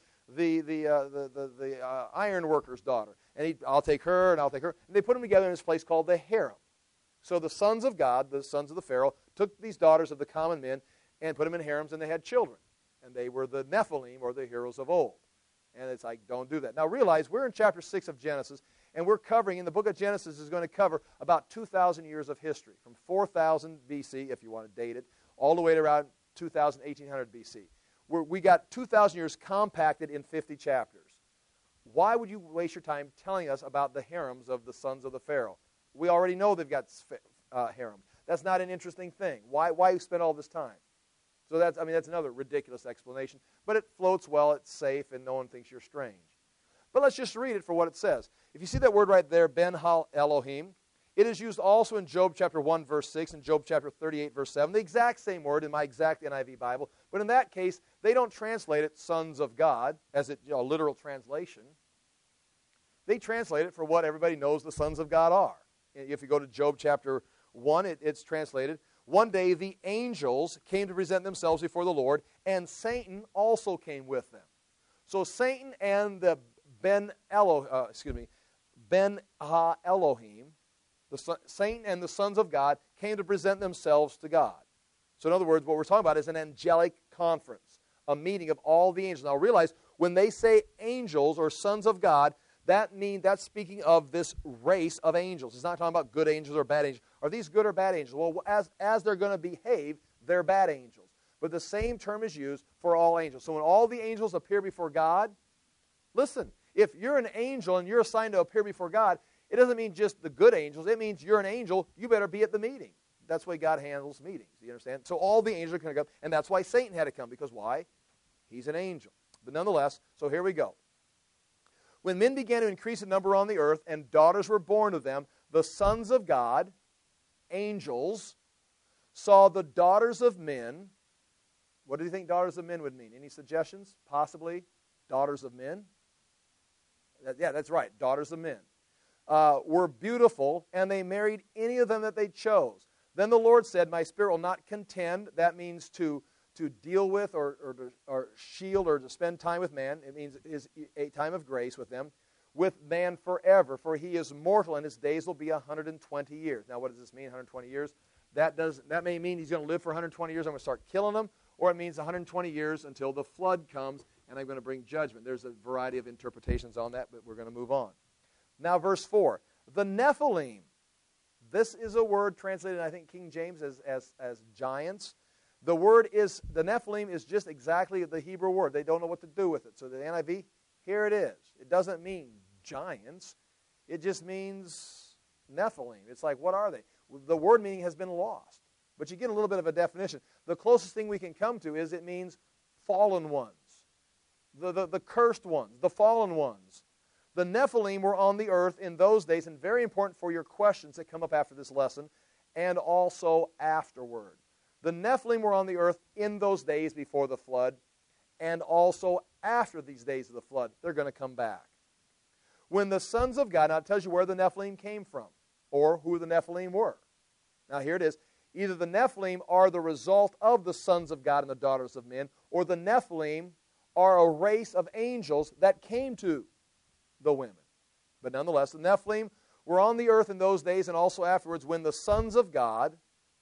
iron worker's daughter. And I'll take her, and I'll take her. And they put them together in this place called the harem. So the sons of God, the sons of the Pharaoh, took these daughters of the common men and put them in harems, and they had children. And they were the Nephilim, or the heroes of old. And it's like, don't do that. Now realize, we're in chapter 6 of Genesis, and we're covering, in the book of Genesis is going to cover about 2,000 years of history, from 4,000 BC, if you want to date it, all the way to around 2,000, 1800 BC. We got 2,000 years compacted in 50 chapters. Why would you waste your time telling us about the harems of the sons of the Pharaoh? We already know they've got harems. That's not an interesting thing. Why spend all this time? So that's another ridiculous explanation. But it floats well, it's safe, and no one thinks you're strange. But let's just read it for what it says. If you see that word right there, Ben Ha Elohim, It is used also in Job chapter 1, verse 6, and Job chapter 38, verse 7. The exact same word in my exact NIV Bible. But in that case, they don't translate it sons of God as a literal translation. They translate it for what everybody knows the sons of God are. If you go to Job chapter 1, it's translated, one day the angels came to present themselves before the Lord, and Satan also came with them. So Satan and the Ben Ha Elohim, Satan and the sons of God, came to present themselves to God. So in other words, what we're talking about is an angelic conference, a meeting of all the angels. Now realize, when they say angels or sons of God, that's speaking of this race of angels. It's not talking about good angels or bad angels. Are these good or bad angels? Well, as they're going to behave, they're bad angels. But the same term is used for all angels. So when all the angels appear before God, listen, if you're an angel and you're assigned to appear before God, it doesn't mean just the good angels. It means you're an angel. You better be at the meeting. That's the way God handles meetings. You understand? So all the angels are going to come, and that's why Satan had to come. Because why? He's an angel. But nonetheless, so here we go. When men began to increase in number on the earth, and daughters were born to them, the sons of God, angels, saw the daughters of men. What do you think daughters of men would mean? Any suggestions? Possibly daughters of men? Yeah, that's right, daughters of men. Were beautiful, and they married any of them that they chose. Then the Lord said, my spirit will not contend. That means to deal with or shield or to spend time with man. It means a time of grace with them, with man forever, for he is mortal, and his days will be 120 years. Now, what does this mean, 120 years? That may mean he's going to live for 120 years, I'm going to start killing him, or it means 120 years until the flood comes, and I'm going to bring judgment. There's a variety of interpretations on that, but we're going to move on. Now, verse 4, the Nephilim. This is a word translated, I think, King James as giants. The Nephilim is just exactly the Hebrew word. They don't know what to do with it. So the NIV, here it is. It doesn't mean giants. It just means Nephilim. It's like, what are they? The word meaning has been lost. But you get a little bit of a definition. The closest thing we can come to is it means fallen ones. The cursed ones, the fallen ones. The Nephilim were on the earth in those days, and very important for your questions that come up after this lesson, and also afterward. The Nephilim were on the earth in those days before the flood, and also after these days of the flood. They're going to come back. When the sons of God, now it tells you where the Nephilim came from, or who the Nephilim were. Now here it is. Either the Nephilim are the result of the sons of God and the daughters of men, or the Nephilim are a race of angels that came to the women. But nonetheless, the Nephilim were on the earth in those days and also afterwards when the sons of God,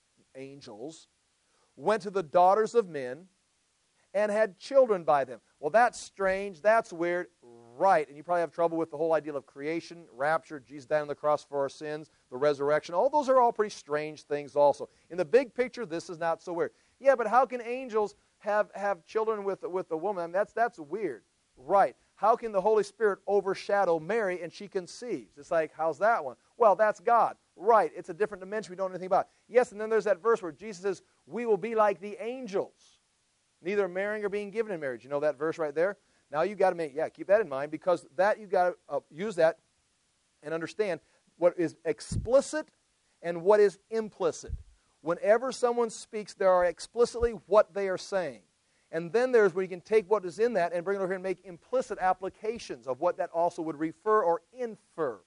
angels, went to the daughters of men and had children by them. Well, that's strange. That's weird. Right. And you probably have trouble with the whole idea of creation, rapture, Jesus dying on the cross for our sins, the resurrection. All those are all pretty strange things also. In the big picture, this is not so weird. Yeah, but how can angels have children with a woman? I mean, that's weird. Right. How can the Holy Spirit overshadow Mary and she conceives? It's like, how's that one? Well, that's God. Right. It's a different dimension we don't know anything about. Yes, and then there's that verse where Jesus says, we will be like the angels, neither marrying or being given in marriage. You know that verse right there? Now you've got to keep that in mind, because that you've got to use that and understand what is explicit and what is implicit. Whenever someone speaks, there are explicitly what they are saying. And then there's where you can take what is in that and bring it over here and make implicit applications of what that also would refer or infer.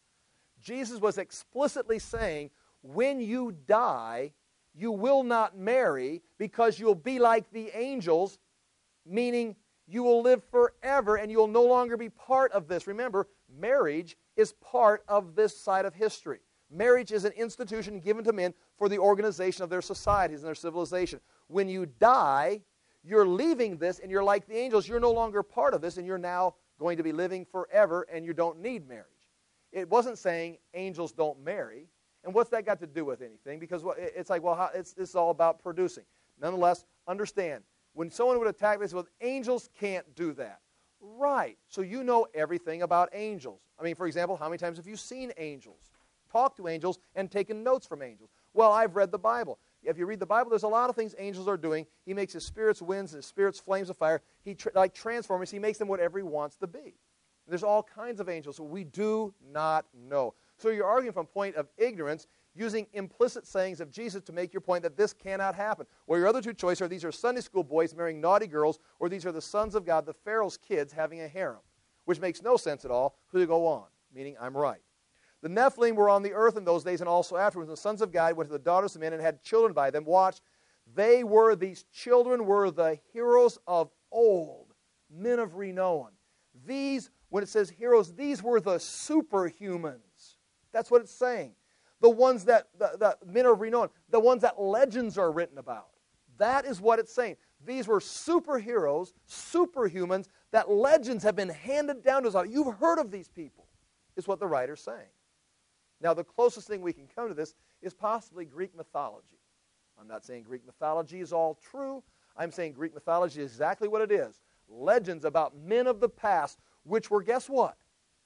Jesus was explicitly saying, when you die, you will not marry because you'll be like the angels, meaning you will live forever and you'll no longer be part of this. Remember, marriage is part of this side of history. Marriage is an institution given to men for the organization of their societies and their civilization. When you die, you're leaving this and you're like the angels. You're no longer part of this and you're now going to be living forever and you don't need marriage. It wasn't saying angels don't marry. And what's that got to do with anything? Because it's like, well, it's all about producing. Nonetheless, understand, when someone would attack this, well, angels can't do that. Right. So you know everything about angels. I mean, for example, how many times have you seen angels, talked to angels, and taken notes from angels? Well, I've read the Bible. If you read the Bible, there's a lot of things angels are doing. He makes his spirits winds and his spirits flames of fire. He transforms. He makes them whatever he wants to be. There's all kinds of angels, so we do not know. So you're arguing from a point of ignorance, using implicit sayings of Jesus to make your point that this cannot happen. Well, your other two choices are these are Sunday school boys marrying naughty girls, or these are the sons of God, the Pharaoh's kids, having a harem, which makes no sense at all. So you go on, meaning I'm right. The Nephilim were on the earth in those days and also afterwards. The sons of God went to the daughters of men and had children by them. Watch, these children were the heroes of old, men of renown. These, when it says heroes, these were the superhumans. That's what it's saying. The ones that, the men of renown, the ones that legends are written about. That is what it's saying. These were superheroes, superhumans, that legends have been handed down to us. You've heard of these people, is what the writer's saying. Now, the closest thing we can come to this is possibly Greek mythology. I'm not saying Greek mythology is all true. I'm saying Greek mythology is exactly what it is. Legends about men of the past, which were, guess what?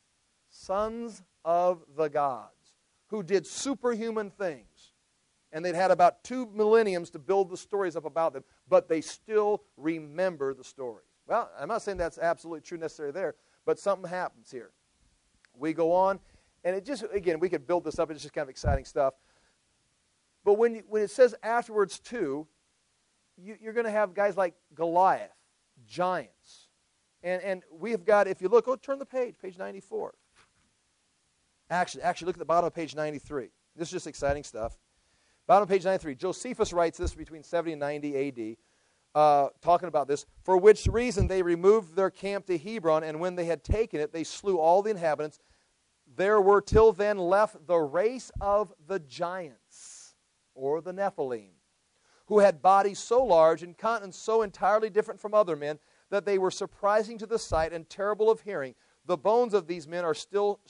Sons of the gods, who did superhuman things. And they'd had about 2 millenniums to build the stories up about them, but they still remember the stories. Well, I'm not saying that's absolutely true necessarily there, but something happens here. We go on, and it just, again, we could build this up. It's just kind of exciting stuff. But when it says afterwards, too, you're going to have guys like Goliath, giants. And we have got, if you look, turn the page 94. Actually, look at the bottom of page 93. This is just exciting stuff. Bottom of page 93. Josephus writes this between 70 and 90 A.D., talking about this, for which reason they removed their camp to Hebron, and when they had taken it, they slew all the inhabitants. There were till then left the race of the giants, or the Nephilim, who had bodies so large and countenance so entirely different from other men that they were surprising to the sight and terrible of hearing. The bones of these men are still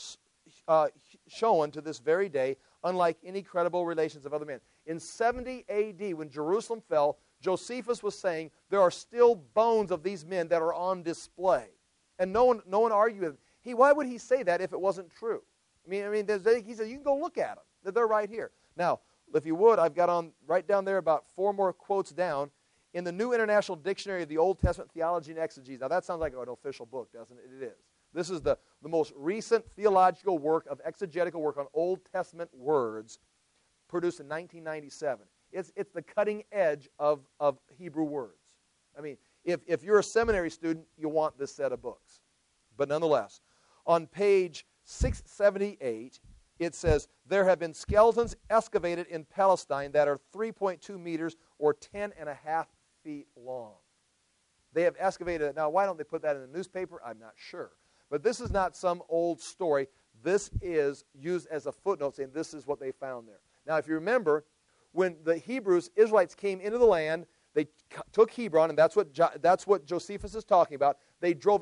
shown to this very day, unlike any credible relations of other men. In 70 A.D., when Jerusalem fell, Josephus was saying there are still bones of these men that are on display. And no one argued with him. Why would he say that if it wasn't true? I mean, he said, you can go look at them. They're right here. Now, if you would, I've got on right down there about 4 more quotes down. In the New International Dictionary of the Old Testament Theology and Exegesis. Now, that sounds like an official book, doesn't it? It is. This is the most recent theological work of exegetical work on Old Testament words produced in 1997. It's the cutting edge of Hebrew words. I mean, if you're a seminary student, you want this set of books. But nonetheless, on page 678, it says, there have been skeletons excavated in Palestine that are 3.2 meters or 10.5 feet long. They have excavated it. Now, why don't they put that in the newspaper? I'm not sure. But this is not some old story. This is used as a footnote saying this is what they found there. Now, if you remember, when the Israelites came into the land, they took Hebron, and that's what Josephus is talking about. They drove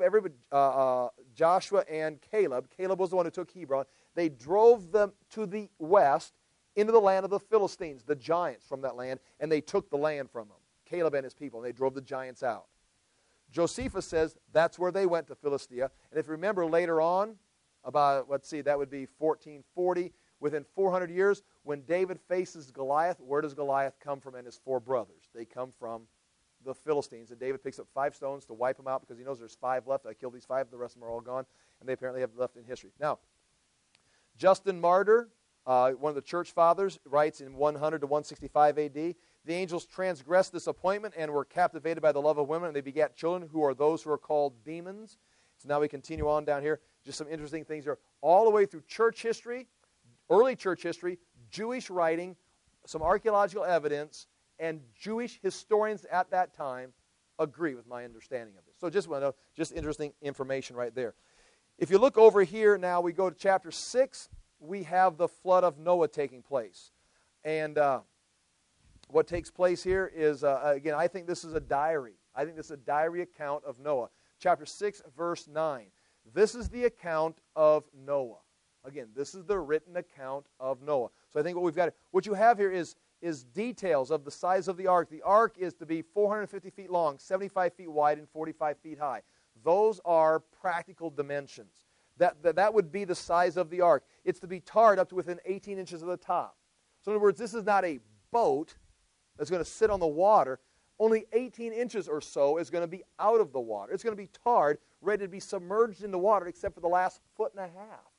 Joshua and Caleb. Caleb was the one who took Hebron. They drove them to the west into the land of the Philistines, the giants from that land, and they took the land from them, Caleb and his people, and they drove the giants out. Josephus says that's where they went to Philistia. And if you remember later on, about, that would be 1440, within 400 years, when David faces Goliath, where does Goliath come from and his 4 brothers? They come from the Philistines. And David picks up 5 stones to wipe them out because he knows there's 5 left. I killed these 5, the rest of them are all gone. And they apparently have left in history. Now, Justin Martyr, one of the church fathers, writes in 100 to 165 A.D., the angels transgressed this appointment and were captivated by the love of women, and they begat children who are those who are called demons. So now we continue on down here. Just some interesting things here. All the way through church history, early church history, Jewish writing, some archaeological evidence, and Jewish historians at that time agree with my understanding of this. So just interesting information right there. If you look over here now, we go to chapter 6. We have the flood of Noah taking place. And what takes place here is, again, I think this is a diary. I think this is a diary account of Noah. Chapter 6, verse 9. This is the account of Noah. Again, this is the written account of Noah. So I think what you have here is details of the size of the ark. The ark is to be 450 feet long, 75 feet wide, and 45 feet high. Those are practical dimensions. That would be the size of the ark. It's to be tarred up to within 18 inches of the top. So in other words, this is not a boat that's going to sit on the water. Only 18 inches or so is going to be out of the water. It's going to be tarred, ready to be submerged in the water, except for the last 1.5 feet.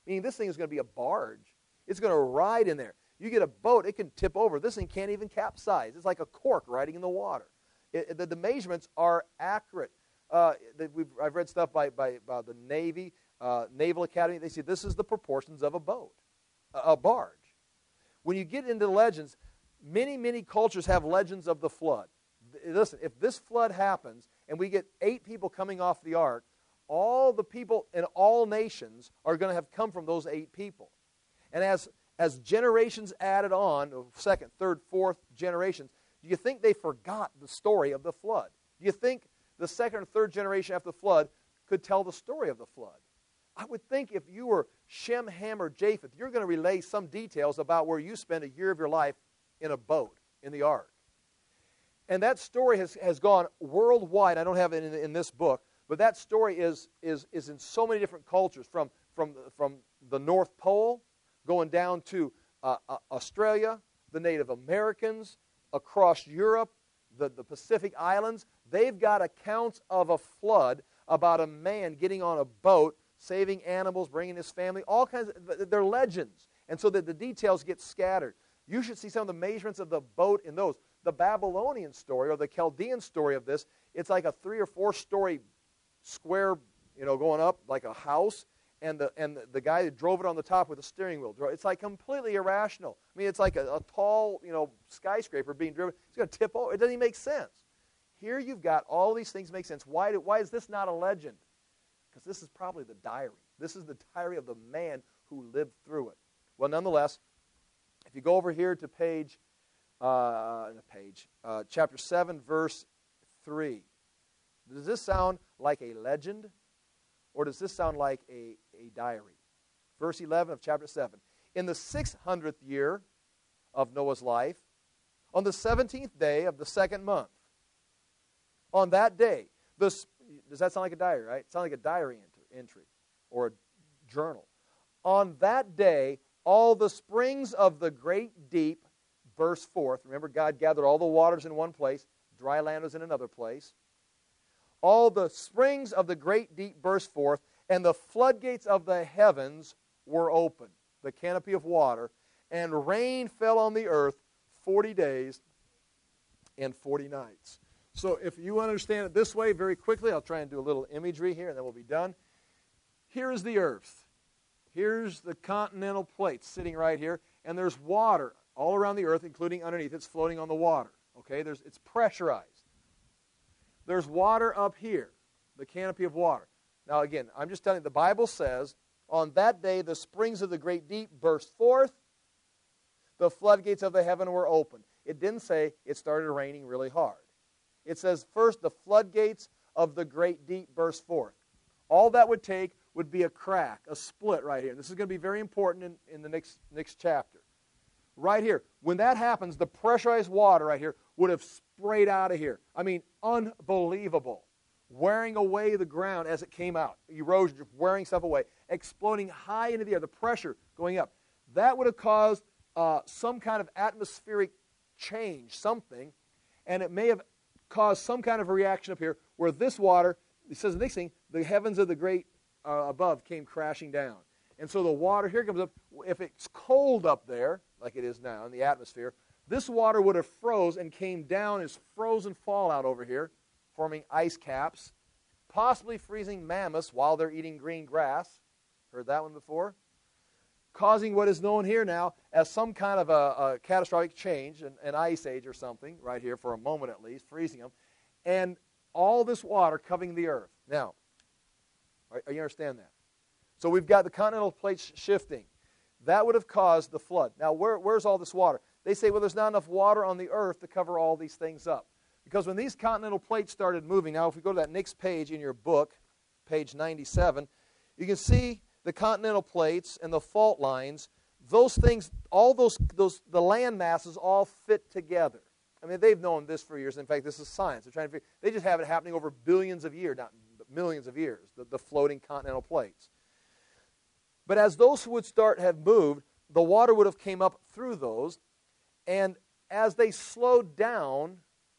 meaning this thing is going to be a barge. It's going to ride in there. You get a boat, it can tip over. This thing can't even capsize. It's like a cork riding in the water. The measurements are accurate. I've read stuff by the Navy, Naval Academy. They say this is the proportions of a boat, a barge. When you get into legends, many cultures have legends of the flood. Listen, if this flood happens and we get 8 people coming off the ark, all the people in all nations are going to have come from those 8 people. And as generations added on, second, third, fourth generations, do you think they forgot the story of the flood? Do you think the second or third generation after the flood could tell the story of the flood? I would think if you were Shem, Ham, or Japheth, you're going to relay some details about where you spent a year of your life in a boat, in the ark. And that story has gone worldwide. I don't have it in this book, but that story is in so many different cultures, from the North Pole, going down to Australia, the Native Americans, across Europe, the Pacific Islands. They've got accounts of a flood, about a man getting on a boat, saving animals, bringing his family, all kinds of, they're legends. And so that the details get scattered. You should see some of the measurements of the boat in those. The Babylonian story, or the Chaldean story of this, it's like a 3 or 4 story square, going up like a house, and the guy that drove it on the top with a steering wheel. It's like completely irrational. I mean, it's like a tall, skyscraper being driven. It's going to tip over. It doesn't even make sense. Here you've got all these things make sense. Why is this not a legend? Because this is probably the diary. This is the diary of the man who lived through it. Well, nonetheless, if you go over here to chapter 7, verse 3, does this sound like a legend, or does this sound like a diary? Verse 11 of chapter 7. In the 600th year of Noah's life, on the 17th day of the 2nd month, on that day, does that sound like a diary, right? It sounds like a diary entry or a journal. On that day, all the springs of the great deep burst forth. Remember, God gathered all the waters in one place. Dry land was in another place. All the springs of the great deep burst forth, and the floodgates of the heavens were opened, the canopy of water, and rain fell on the earth 40 days and 40 nights. So if you understand it this way very quickly, I'll try and do a little imagery here, and then we'll be done. Here is the earth. Here's the continental plates sitting right here, and there's water all around the earth, including underneath. It's floating on the water. Okay, it's pressurized. There's water up here, the canopy of water. Now again, I'm just telling you, the Bible says, on that day the springs of the great deep burst forth, the floodgates of the heaven were opened. It didn't say it started raining really hard. It says first the floodgates of the great deep burst forth. All that would take would be a crack, a split right here. This is going to be very important in the next chapter. Right here, when that happens, the pressurized water right here would have sprayed out of here. I mean, unbelievable. Wearing away the ground as it came out. Erosion, just wearing stuff away. Exploding high into the air, the pressure going up. That would have caused some kind of atmospheric change, something, and it may have caused some kind of a reaction up here where this water, it says the next thing, the heavens of the great above came crashing down. And so the water here comes up. If it's cold up there, like it is now in the atmosphere, this water would have froze and came down as frozen fallout over here, forming ice caps, possibly freezing mammoths while they're eating green grass. Heard that one before? Causing what is known here now as some kind of a catastrophic change, an ice age or something, right here for a moment at least, freezing them. And all this water covering the earth. Now, you understand that? So we've got the continental plates shifting. That would have caused the flood. Now, where's all this water? They say, well, there's not enough water on the earth to cover all these things up. Because when these continental plates started moving, now if we go to that next page in your book, page 97, you can see the continental plates and the fault lines. Those things, all the land masses all fit together. I mean, they've known this for years. In fact, this is science. They just have it happening over billions of years, not millions of years, the floating continental plates. But as those would have moved, the water would have came up through those, and as they slowed down,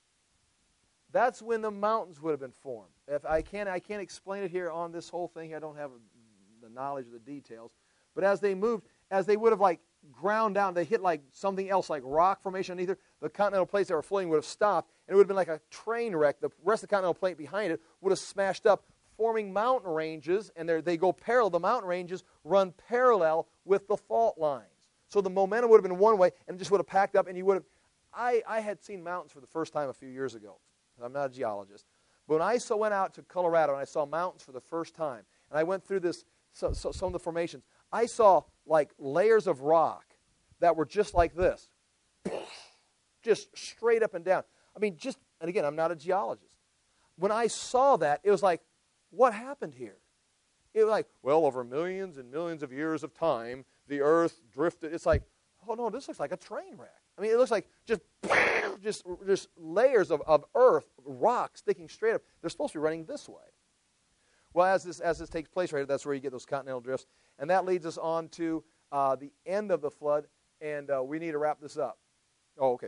that's when the mountains would have been formed. If I can't explain it here on this whole thing. I don't have the knowledge of the details. But as they moved, as they would have like ground down, they hit like something else, like rock formation underneath it, the continental plates that were floating would have stopped, and it would have been like a train wreck. The rest of the continental plate behind it would have smashed up, forming mountain ranges, and they go parallel. The mountain ranges run parallel with the fault lines. So the momentum would have been one way, and it just would have packed up, and you would have... I had seen mountains for the first time a few years ago. I'm not a geologist. But when I went out to Colorado and I saw mountains for the first time, and I went through this, some of the formations, I saw like layers of rock that were just like this. Just straight up and down. I mean, and again, I'm not a geologist. When I saw that, it was like, what happened here? It was like, well, over millions and millions of years of time, the earth drifted. It's like, oh no, this looks like a train wreck. I mean, it looks like just layers of earth, rock sticking straight up. They're supposed to be running this way. Well, as this takes place right here, that's where you get those continental drifts. And that leads us on to the end of the flood, and we need to wrap this up. Oh, okay.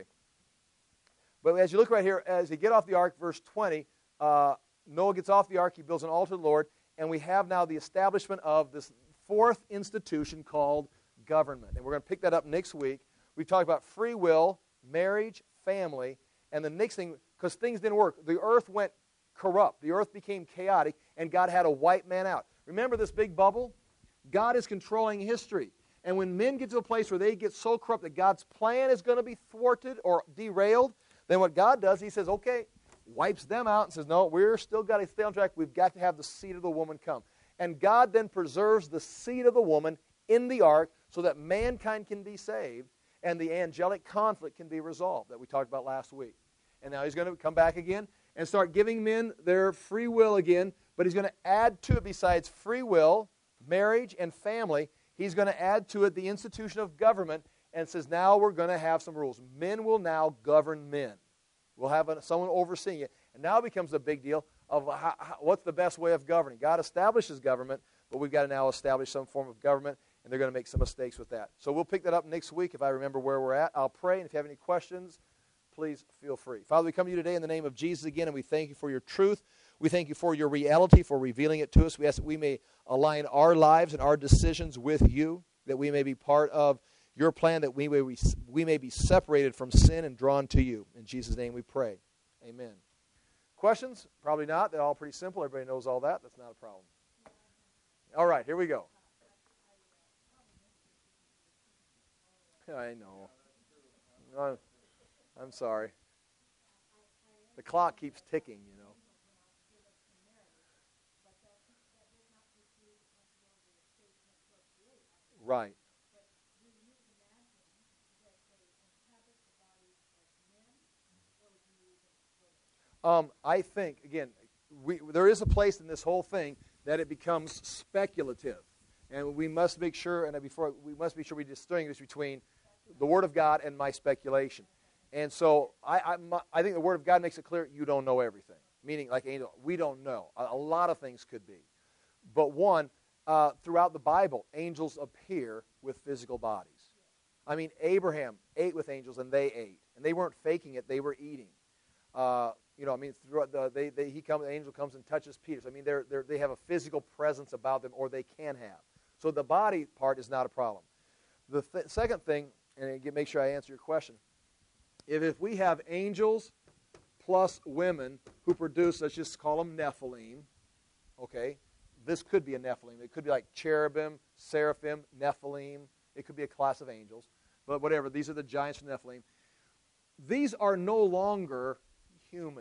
But as you look right here, as you get off the ark, verse 20, Noah gets off the ark, he builds an altar to the Lord, and we have now the establishment of this fourth institution called government. And we're going to pick that up next week. We've talked about free will, marriage, family, and the next thing, because things didn't work, the earth went corrupt. The earth became chaotic, and God had to wipe man out. Remember this big bubble? God is controlling history. And when men get to a place where they get so corrupt that God's plan is going to be thwarted or derailed, then what God does, he says, okay, wipes them out and says, no, we're still got to stay on track. We've got to have the seed of the woman come. And God then preserves the seed of the woman in the ark so that mankind can be saved and the angelic conflict can be resolved that we talked about last week. And now he's going to come back again and start giving men their free will again, but he's going to add to it, besides free will, marriage, and family, he's going to add to it the institution of government, and says now we're going to have some rules. Men will now govern men. We'll have someone overseeing it. And now it becomes a big deal of what's the best way of governing. God establishes government, but we've got to now establish some form of government, and they're going to make some mistakes with that. So we'll pick that up next week if I remember where we're at. I'll pray, and if you have any questions, please feel free. Father, we come to you today in the name of Jesus again, and we thank you for your truth. We thank you for your reality, for revealing it to us. We ask that we may align our lives and our decisions with you, that we may be part of your plan, that we may be separated from sin and drawn to you. In Jesus' name we pray. Amen. Questions? Probably not. They're all pretty simple. Everybody knows all that. That's not a problem. All right, here we go. I know. I'm sorry. The clock keeps ticking, you know. Right. I think, again, there is a place in this whole thing that it becomes speculative. And we must make sure, we distinguish between the Word of God and my speculation. And so I think the Word of God makes it clear you don't know everything. Meaning, like angel, we don't know. A lot of things could be. But throughout the Bible, angels appear with physical bodies. I mean, Abraham ate with angels, and they ate. And they weren't faking it, they were eating. Throughout the angel comes and touches Peter. So, I mean, they have a physical presence about them, or they can have. So the body part is not a problem. The second thing, and make sure I answer your question, if we have angels plus women who produce, let's just call them Nephilim, okay, this could be a Nephilim. It could be like cherubim, seraphim, Nephilim. It could be a class of angels. But whatever, these are the giants from Nephilim. These are no longer human.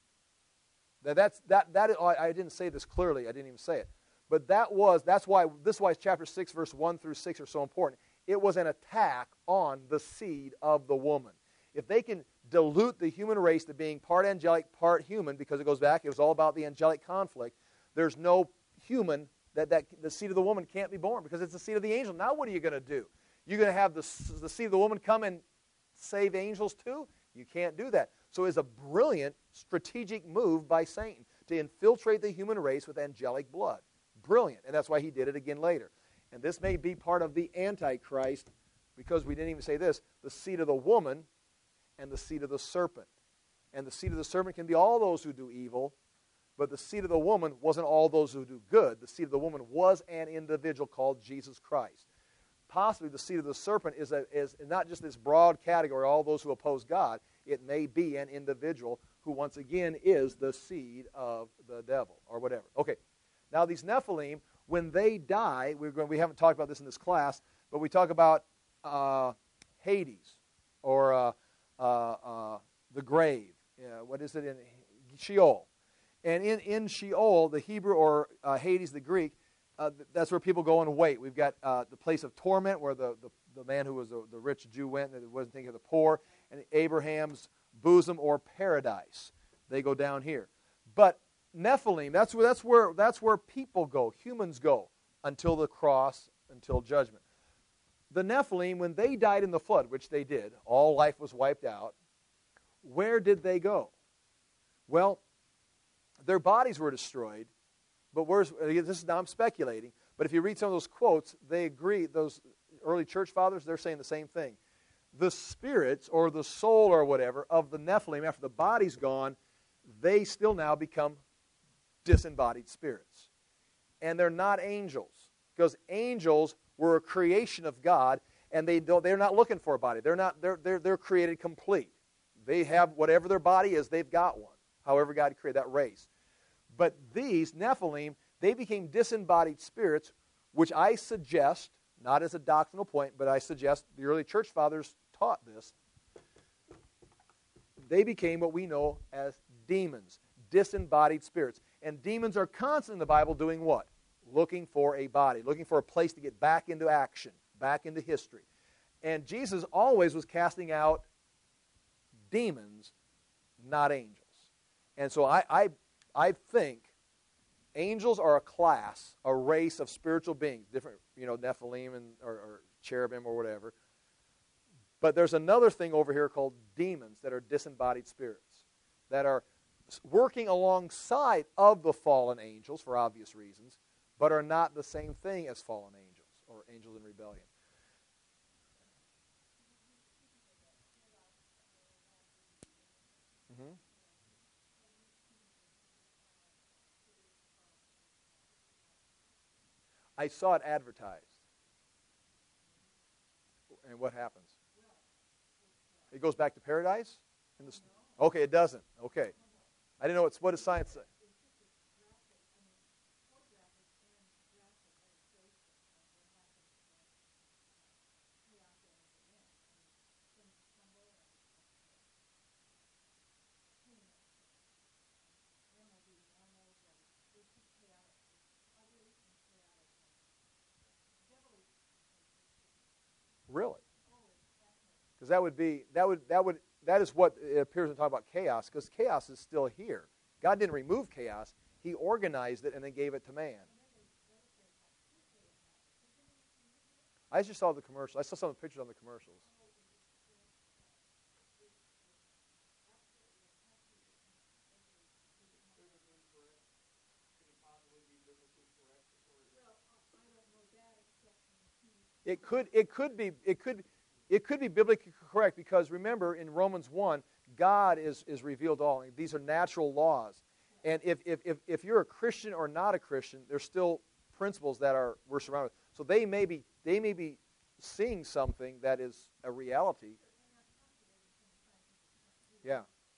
I didn't say this clearly. I didn't even say it. But that's why chapter 6, verse 1 through 6 are so important. It was an attack on the seed of the woman. If they can dilute the human race to being part angelic, part human, because it goes back, it was all about the angelic conflict, there's no human, that the seed of the woman can't be born because it's the seed of the angel. Now what are you going to do? You're going to have the seed of the woman come and save angels too? You can't do that. So it's a brilliant strategic move by Satan to infiltrate the human race with angelic blood. Brilliant. And that's why he did it again later. And this may be part of the Antichrist, because we didn't even say this, the seed of the woman and the seed of the serpent. And the seed of the serpent can be all those who do evil, but the seed of the woman wasn't all those who do good. The seed of the woman was an individual called Jesus Christ. possibly the seed of the serpent is not just this broad category, all those who oppose God. It may be an individual who, once again, is the seed of the devil or whatever. Okay, now these Nephilim, when they die, we haven't talked about this in this class, but we talk about Hades or the grave. What is it in Sheol? And in Sheol, the Hebrew, or Hades, the Greek, that's where people go and wait. We've got the place of torment where the man who was the rich Jew went and wasn't thinking of the poor, and Abraham's bosom, or paradise. They go down here. But Nephilim, that's where people go, humans go, until the cross, until judgment. The Nephilim, when they died in the flood, which they did, all life was wiped out, where did they go? Well, their bodies were destroyed, but now I'm speculating, but if you read some of those quotes, they agree, those early church fathers, they're saying the same thing. The spirits, or the soul, or whatever, of the Nephilim, after the body's gone, they still now become disembodied spirits. And they're not angels, because angels were a creation of God, and they're not looking for a body. They're created complete. They have whatever their body is, they've got one. However God created that race. But these Nephilim, they became disembodied spirits, which I suggest, not as a doctrinal point, but I suggest the early church fathers taught this. They became what we know as demons, disembodied spirits. And demons are constant in the Bible doing what? Looking for a body, looking for a place to get back into action, back into history. And Jesus always was casting out demons, not angels. And so I think angels are a class, a race of spiritual beings, different, Nephilim or cherubim or whatever. But there's another thing over here called demons that are disembodied spirits that are working alongside of the fallen angels for obvious reasons, but are not the same thing as fallen angels or angels in rebellion. Mm-hmm. I saw it advertised. And what happens? It goes back to paradise? Okay, it doesn't. Okay. I didn't know what does science say? Really? Because that is what it appears to talk about chaos, because chaos is still here. God didn't remove chaos. He organized it and then gave it to man. I just saw the commercial. I saw some of the pictures on the commercials. It could be biblically correct, because remember in Romans 1, God is revealed all. These are natural laws. And if you're a Christian or not a Christian, there's still principles that we're surrounded with. So they may be seeing something that is a reality. Yeah.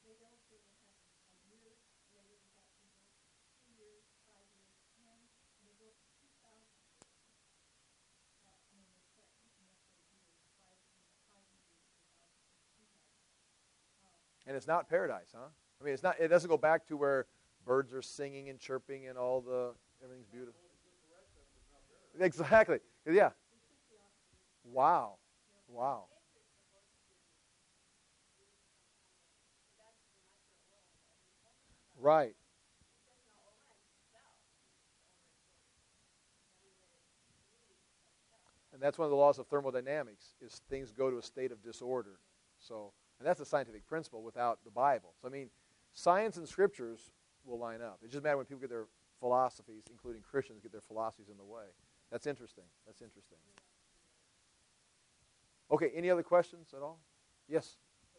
And it's not paradise, huh? I mean, it doesn't go back to where birds are singing and chirping and everything's beautiful. Exactly. Yeah. Wow. Right. And that's one of the laws of thermodynamics, is things go to a state of disorder. And that's a scientific principle without the Bible. So, I mean, science and scriptures will line up. It's just matter when people get their philosophies, including Christians, get their philosophies in the way. That's interesting. Okay, any other questions at all? Yes?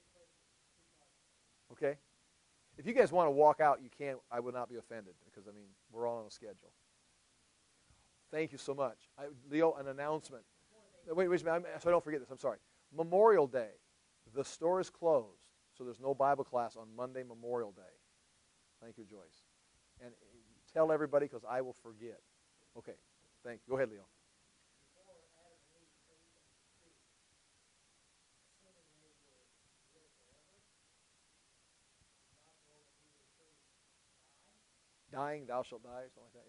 Okay. If you guys want to walk out, you can. I would not be offended, because, I mean, we're all on a schedule. Thank you so much. Leo, an announcement. wait a minute, so I don't forget this. I'm sorry. Memorial Day, the store is closed, so there's no Bible class on Monday, Memorial Day. Thank you, Joyce. And tell everybody because I will forget. Okay, thank you. Go ahead, Leo. Dying, thou shalt die, something like that,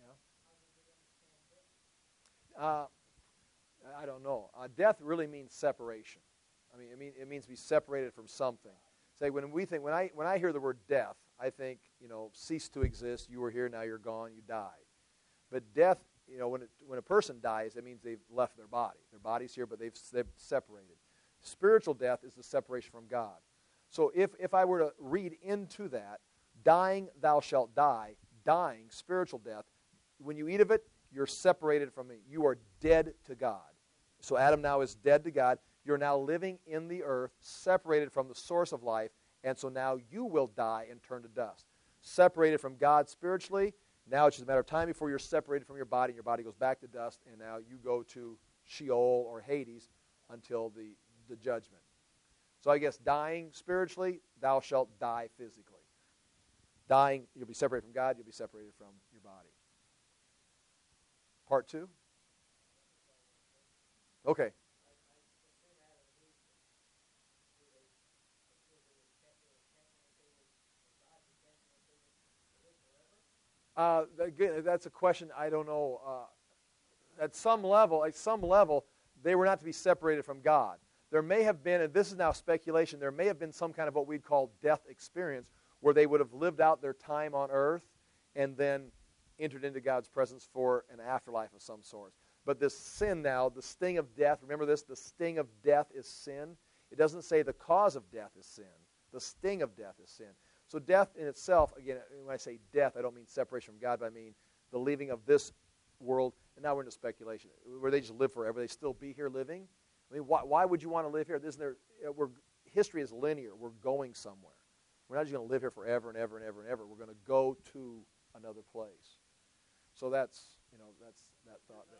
yeah? I don't know. Death really means separation. It means to be separated from something. Say, when I hear the word death, I think, cease to exist, you were here, now you're gone, you died. But death, when a person dies, that means they've left their body. Their body's here, but they've separated. Spiritual death is the separation from God. So if I were to read into that, dying, thou shalt die, dying, spiritual death, when you eat of it, you're separated from me. You are dead to God. So Adam now is dead to God. You're now living in the earth, separated from the source of life, and so now you will die and turn to dust. Separated from God spiritually, now it's just a matter of time before you're separated from your body, and your body goes back to dust, and now you go to Sheol or Hades until the judgment. So I guess dying spiritually, thou shalt die physically. Dying, you'll be separated from God, you'll be separated from your body. Part 2? Okay. Again, that's a question I don't know. At some level, they were not to be separated from God. There may have been, and this is now speculation, there may have been some kind of what we'd call death experience where they would have lived out their time on earth and then entered into God's presence for an afterlife of some sort. But this sin now, the sting of death, remember this, the sting of death is sin. It doesn't say the cause of death is sin. The sting of death is sin. So death in itself, again, when I say death, I don't mean separation from God, but I mean the leaving of this world. And now we're into speculation. Where they just live forever. They still be here living? I mean, why would you want to live here? History is linear. We're going somewhere. We're not just going to live here forever and ever and ever and ever. We're going to go to another place. So that's that thought there.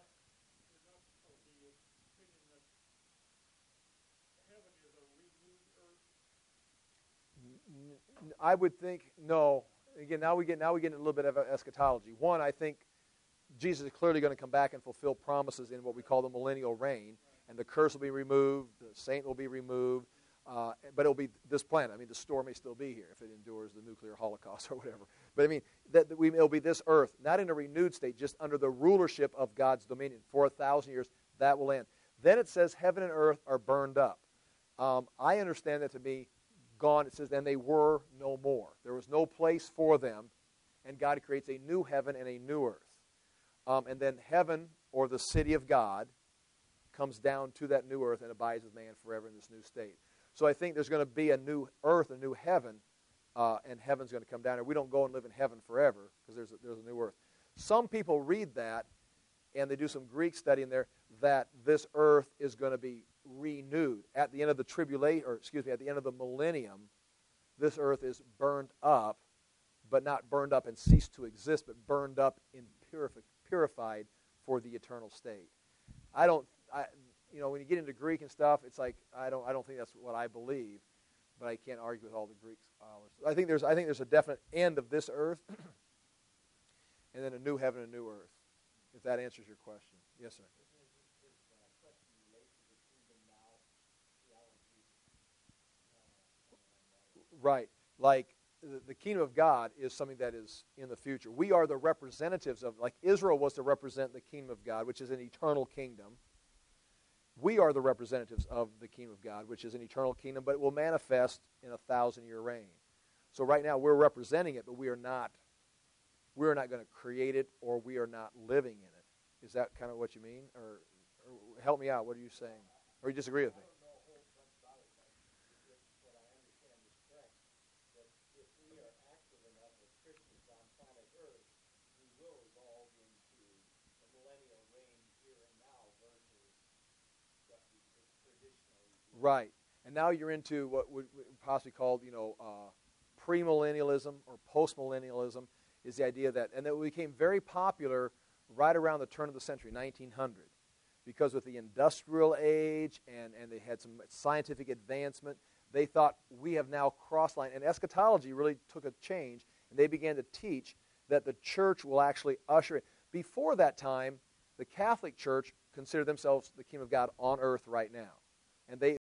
I would think no. Again, now we get into a little bit of eschatology. One, I think Jesus is clearly going to come back and fulfill promises in what we call the millennial reign, and the curse will be removed, the saint will be removed, but it will be this planet. I mean, the store may still be here if it endures the nuclear holocaust or whatever. But I mean, it'll be this earth, not in a renewed state, just under the rulership of God's dominion. For 1,000 years, that will end. Then it says heaven and earth are burned up. I understand that to be gone. It says, then they were no more. There was no place for them, and God creates a new heaven and a new earth. And then heaven, or the city of God, comes down to that new earth and abides with man forever in this new state. So I think there's going to be a new earth, a new heaven, and heaven's going to come down. And we don't go and live in heaven forever because there's a new earth. Some people read that, and they do some Greek study in there, that this earth is going to be renewed. At the end of the at the end of the millennium, this earth is burned up, but not burned up and ceased to exist, but burned up and purified for the eternal state. When you get into Greek and stuff, it's like I don't think that's what I believe, but I can't argue with all the Greek scholars. I think there's a definite end of this earth, and then a new heaven and a new earth. If that answers your question, yes, sir. Right. Like the kingdom of God is something that is in the future. We are the representatives of, like Israel was to represent the kingdom of God, which is an eternal kingdom. We are the representatives of the kingdom of God, which is an eternal kingdom, but it will manifest in a 1,000-year reign. So right now we're representing it, but we are not going to create it, or we are not living in it. Is that kind of what you mean? Or help me out. What are you saying? Or you disagree with me? Right. And now you're into what would possibly called, premillennialism or postmillennialism, is the idea that, and that became very popular right around the turn of the century, 1900. because with the industrial age and they had some scientific advancement, they thought we have now crossed line. And eschatology really took a change, and they began to teach that the church will actually usher in. Before that time, the Catholic Church considered themselves the kingdom of God on earth right now. And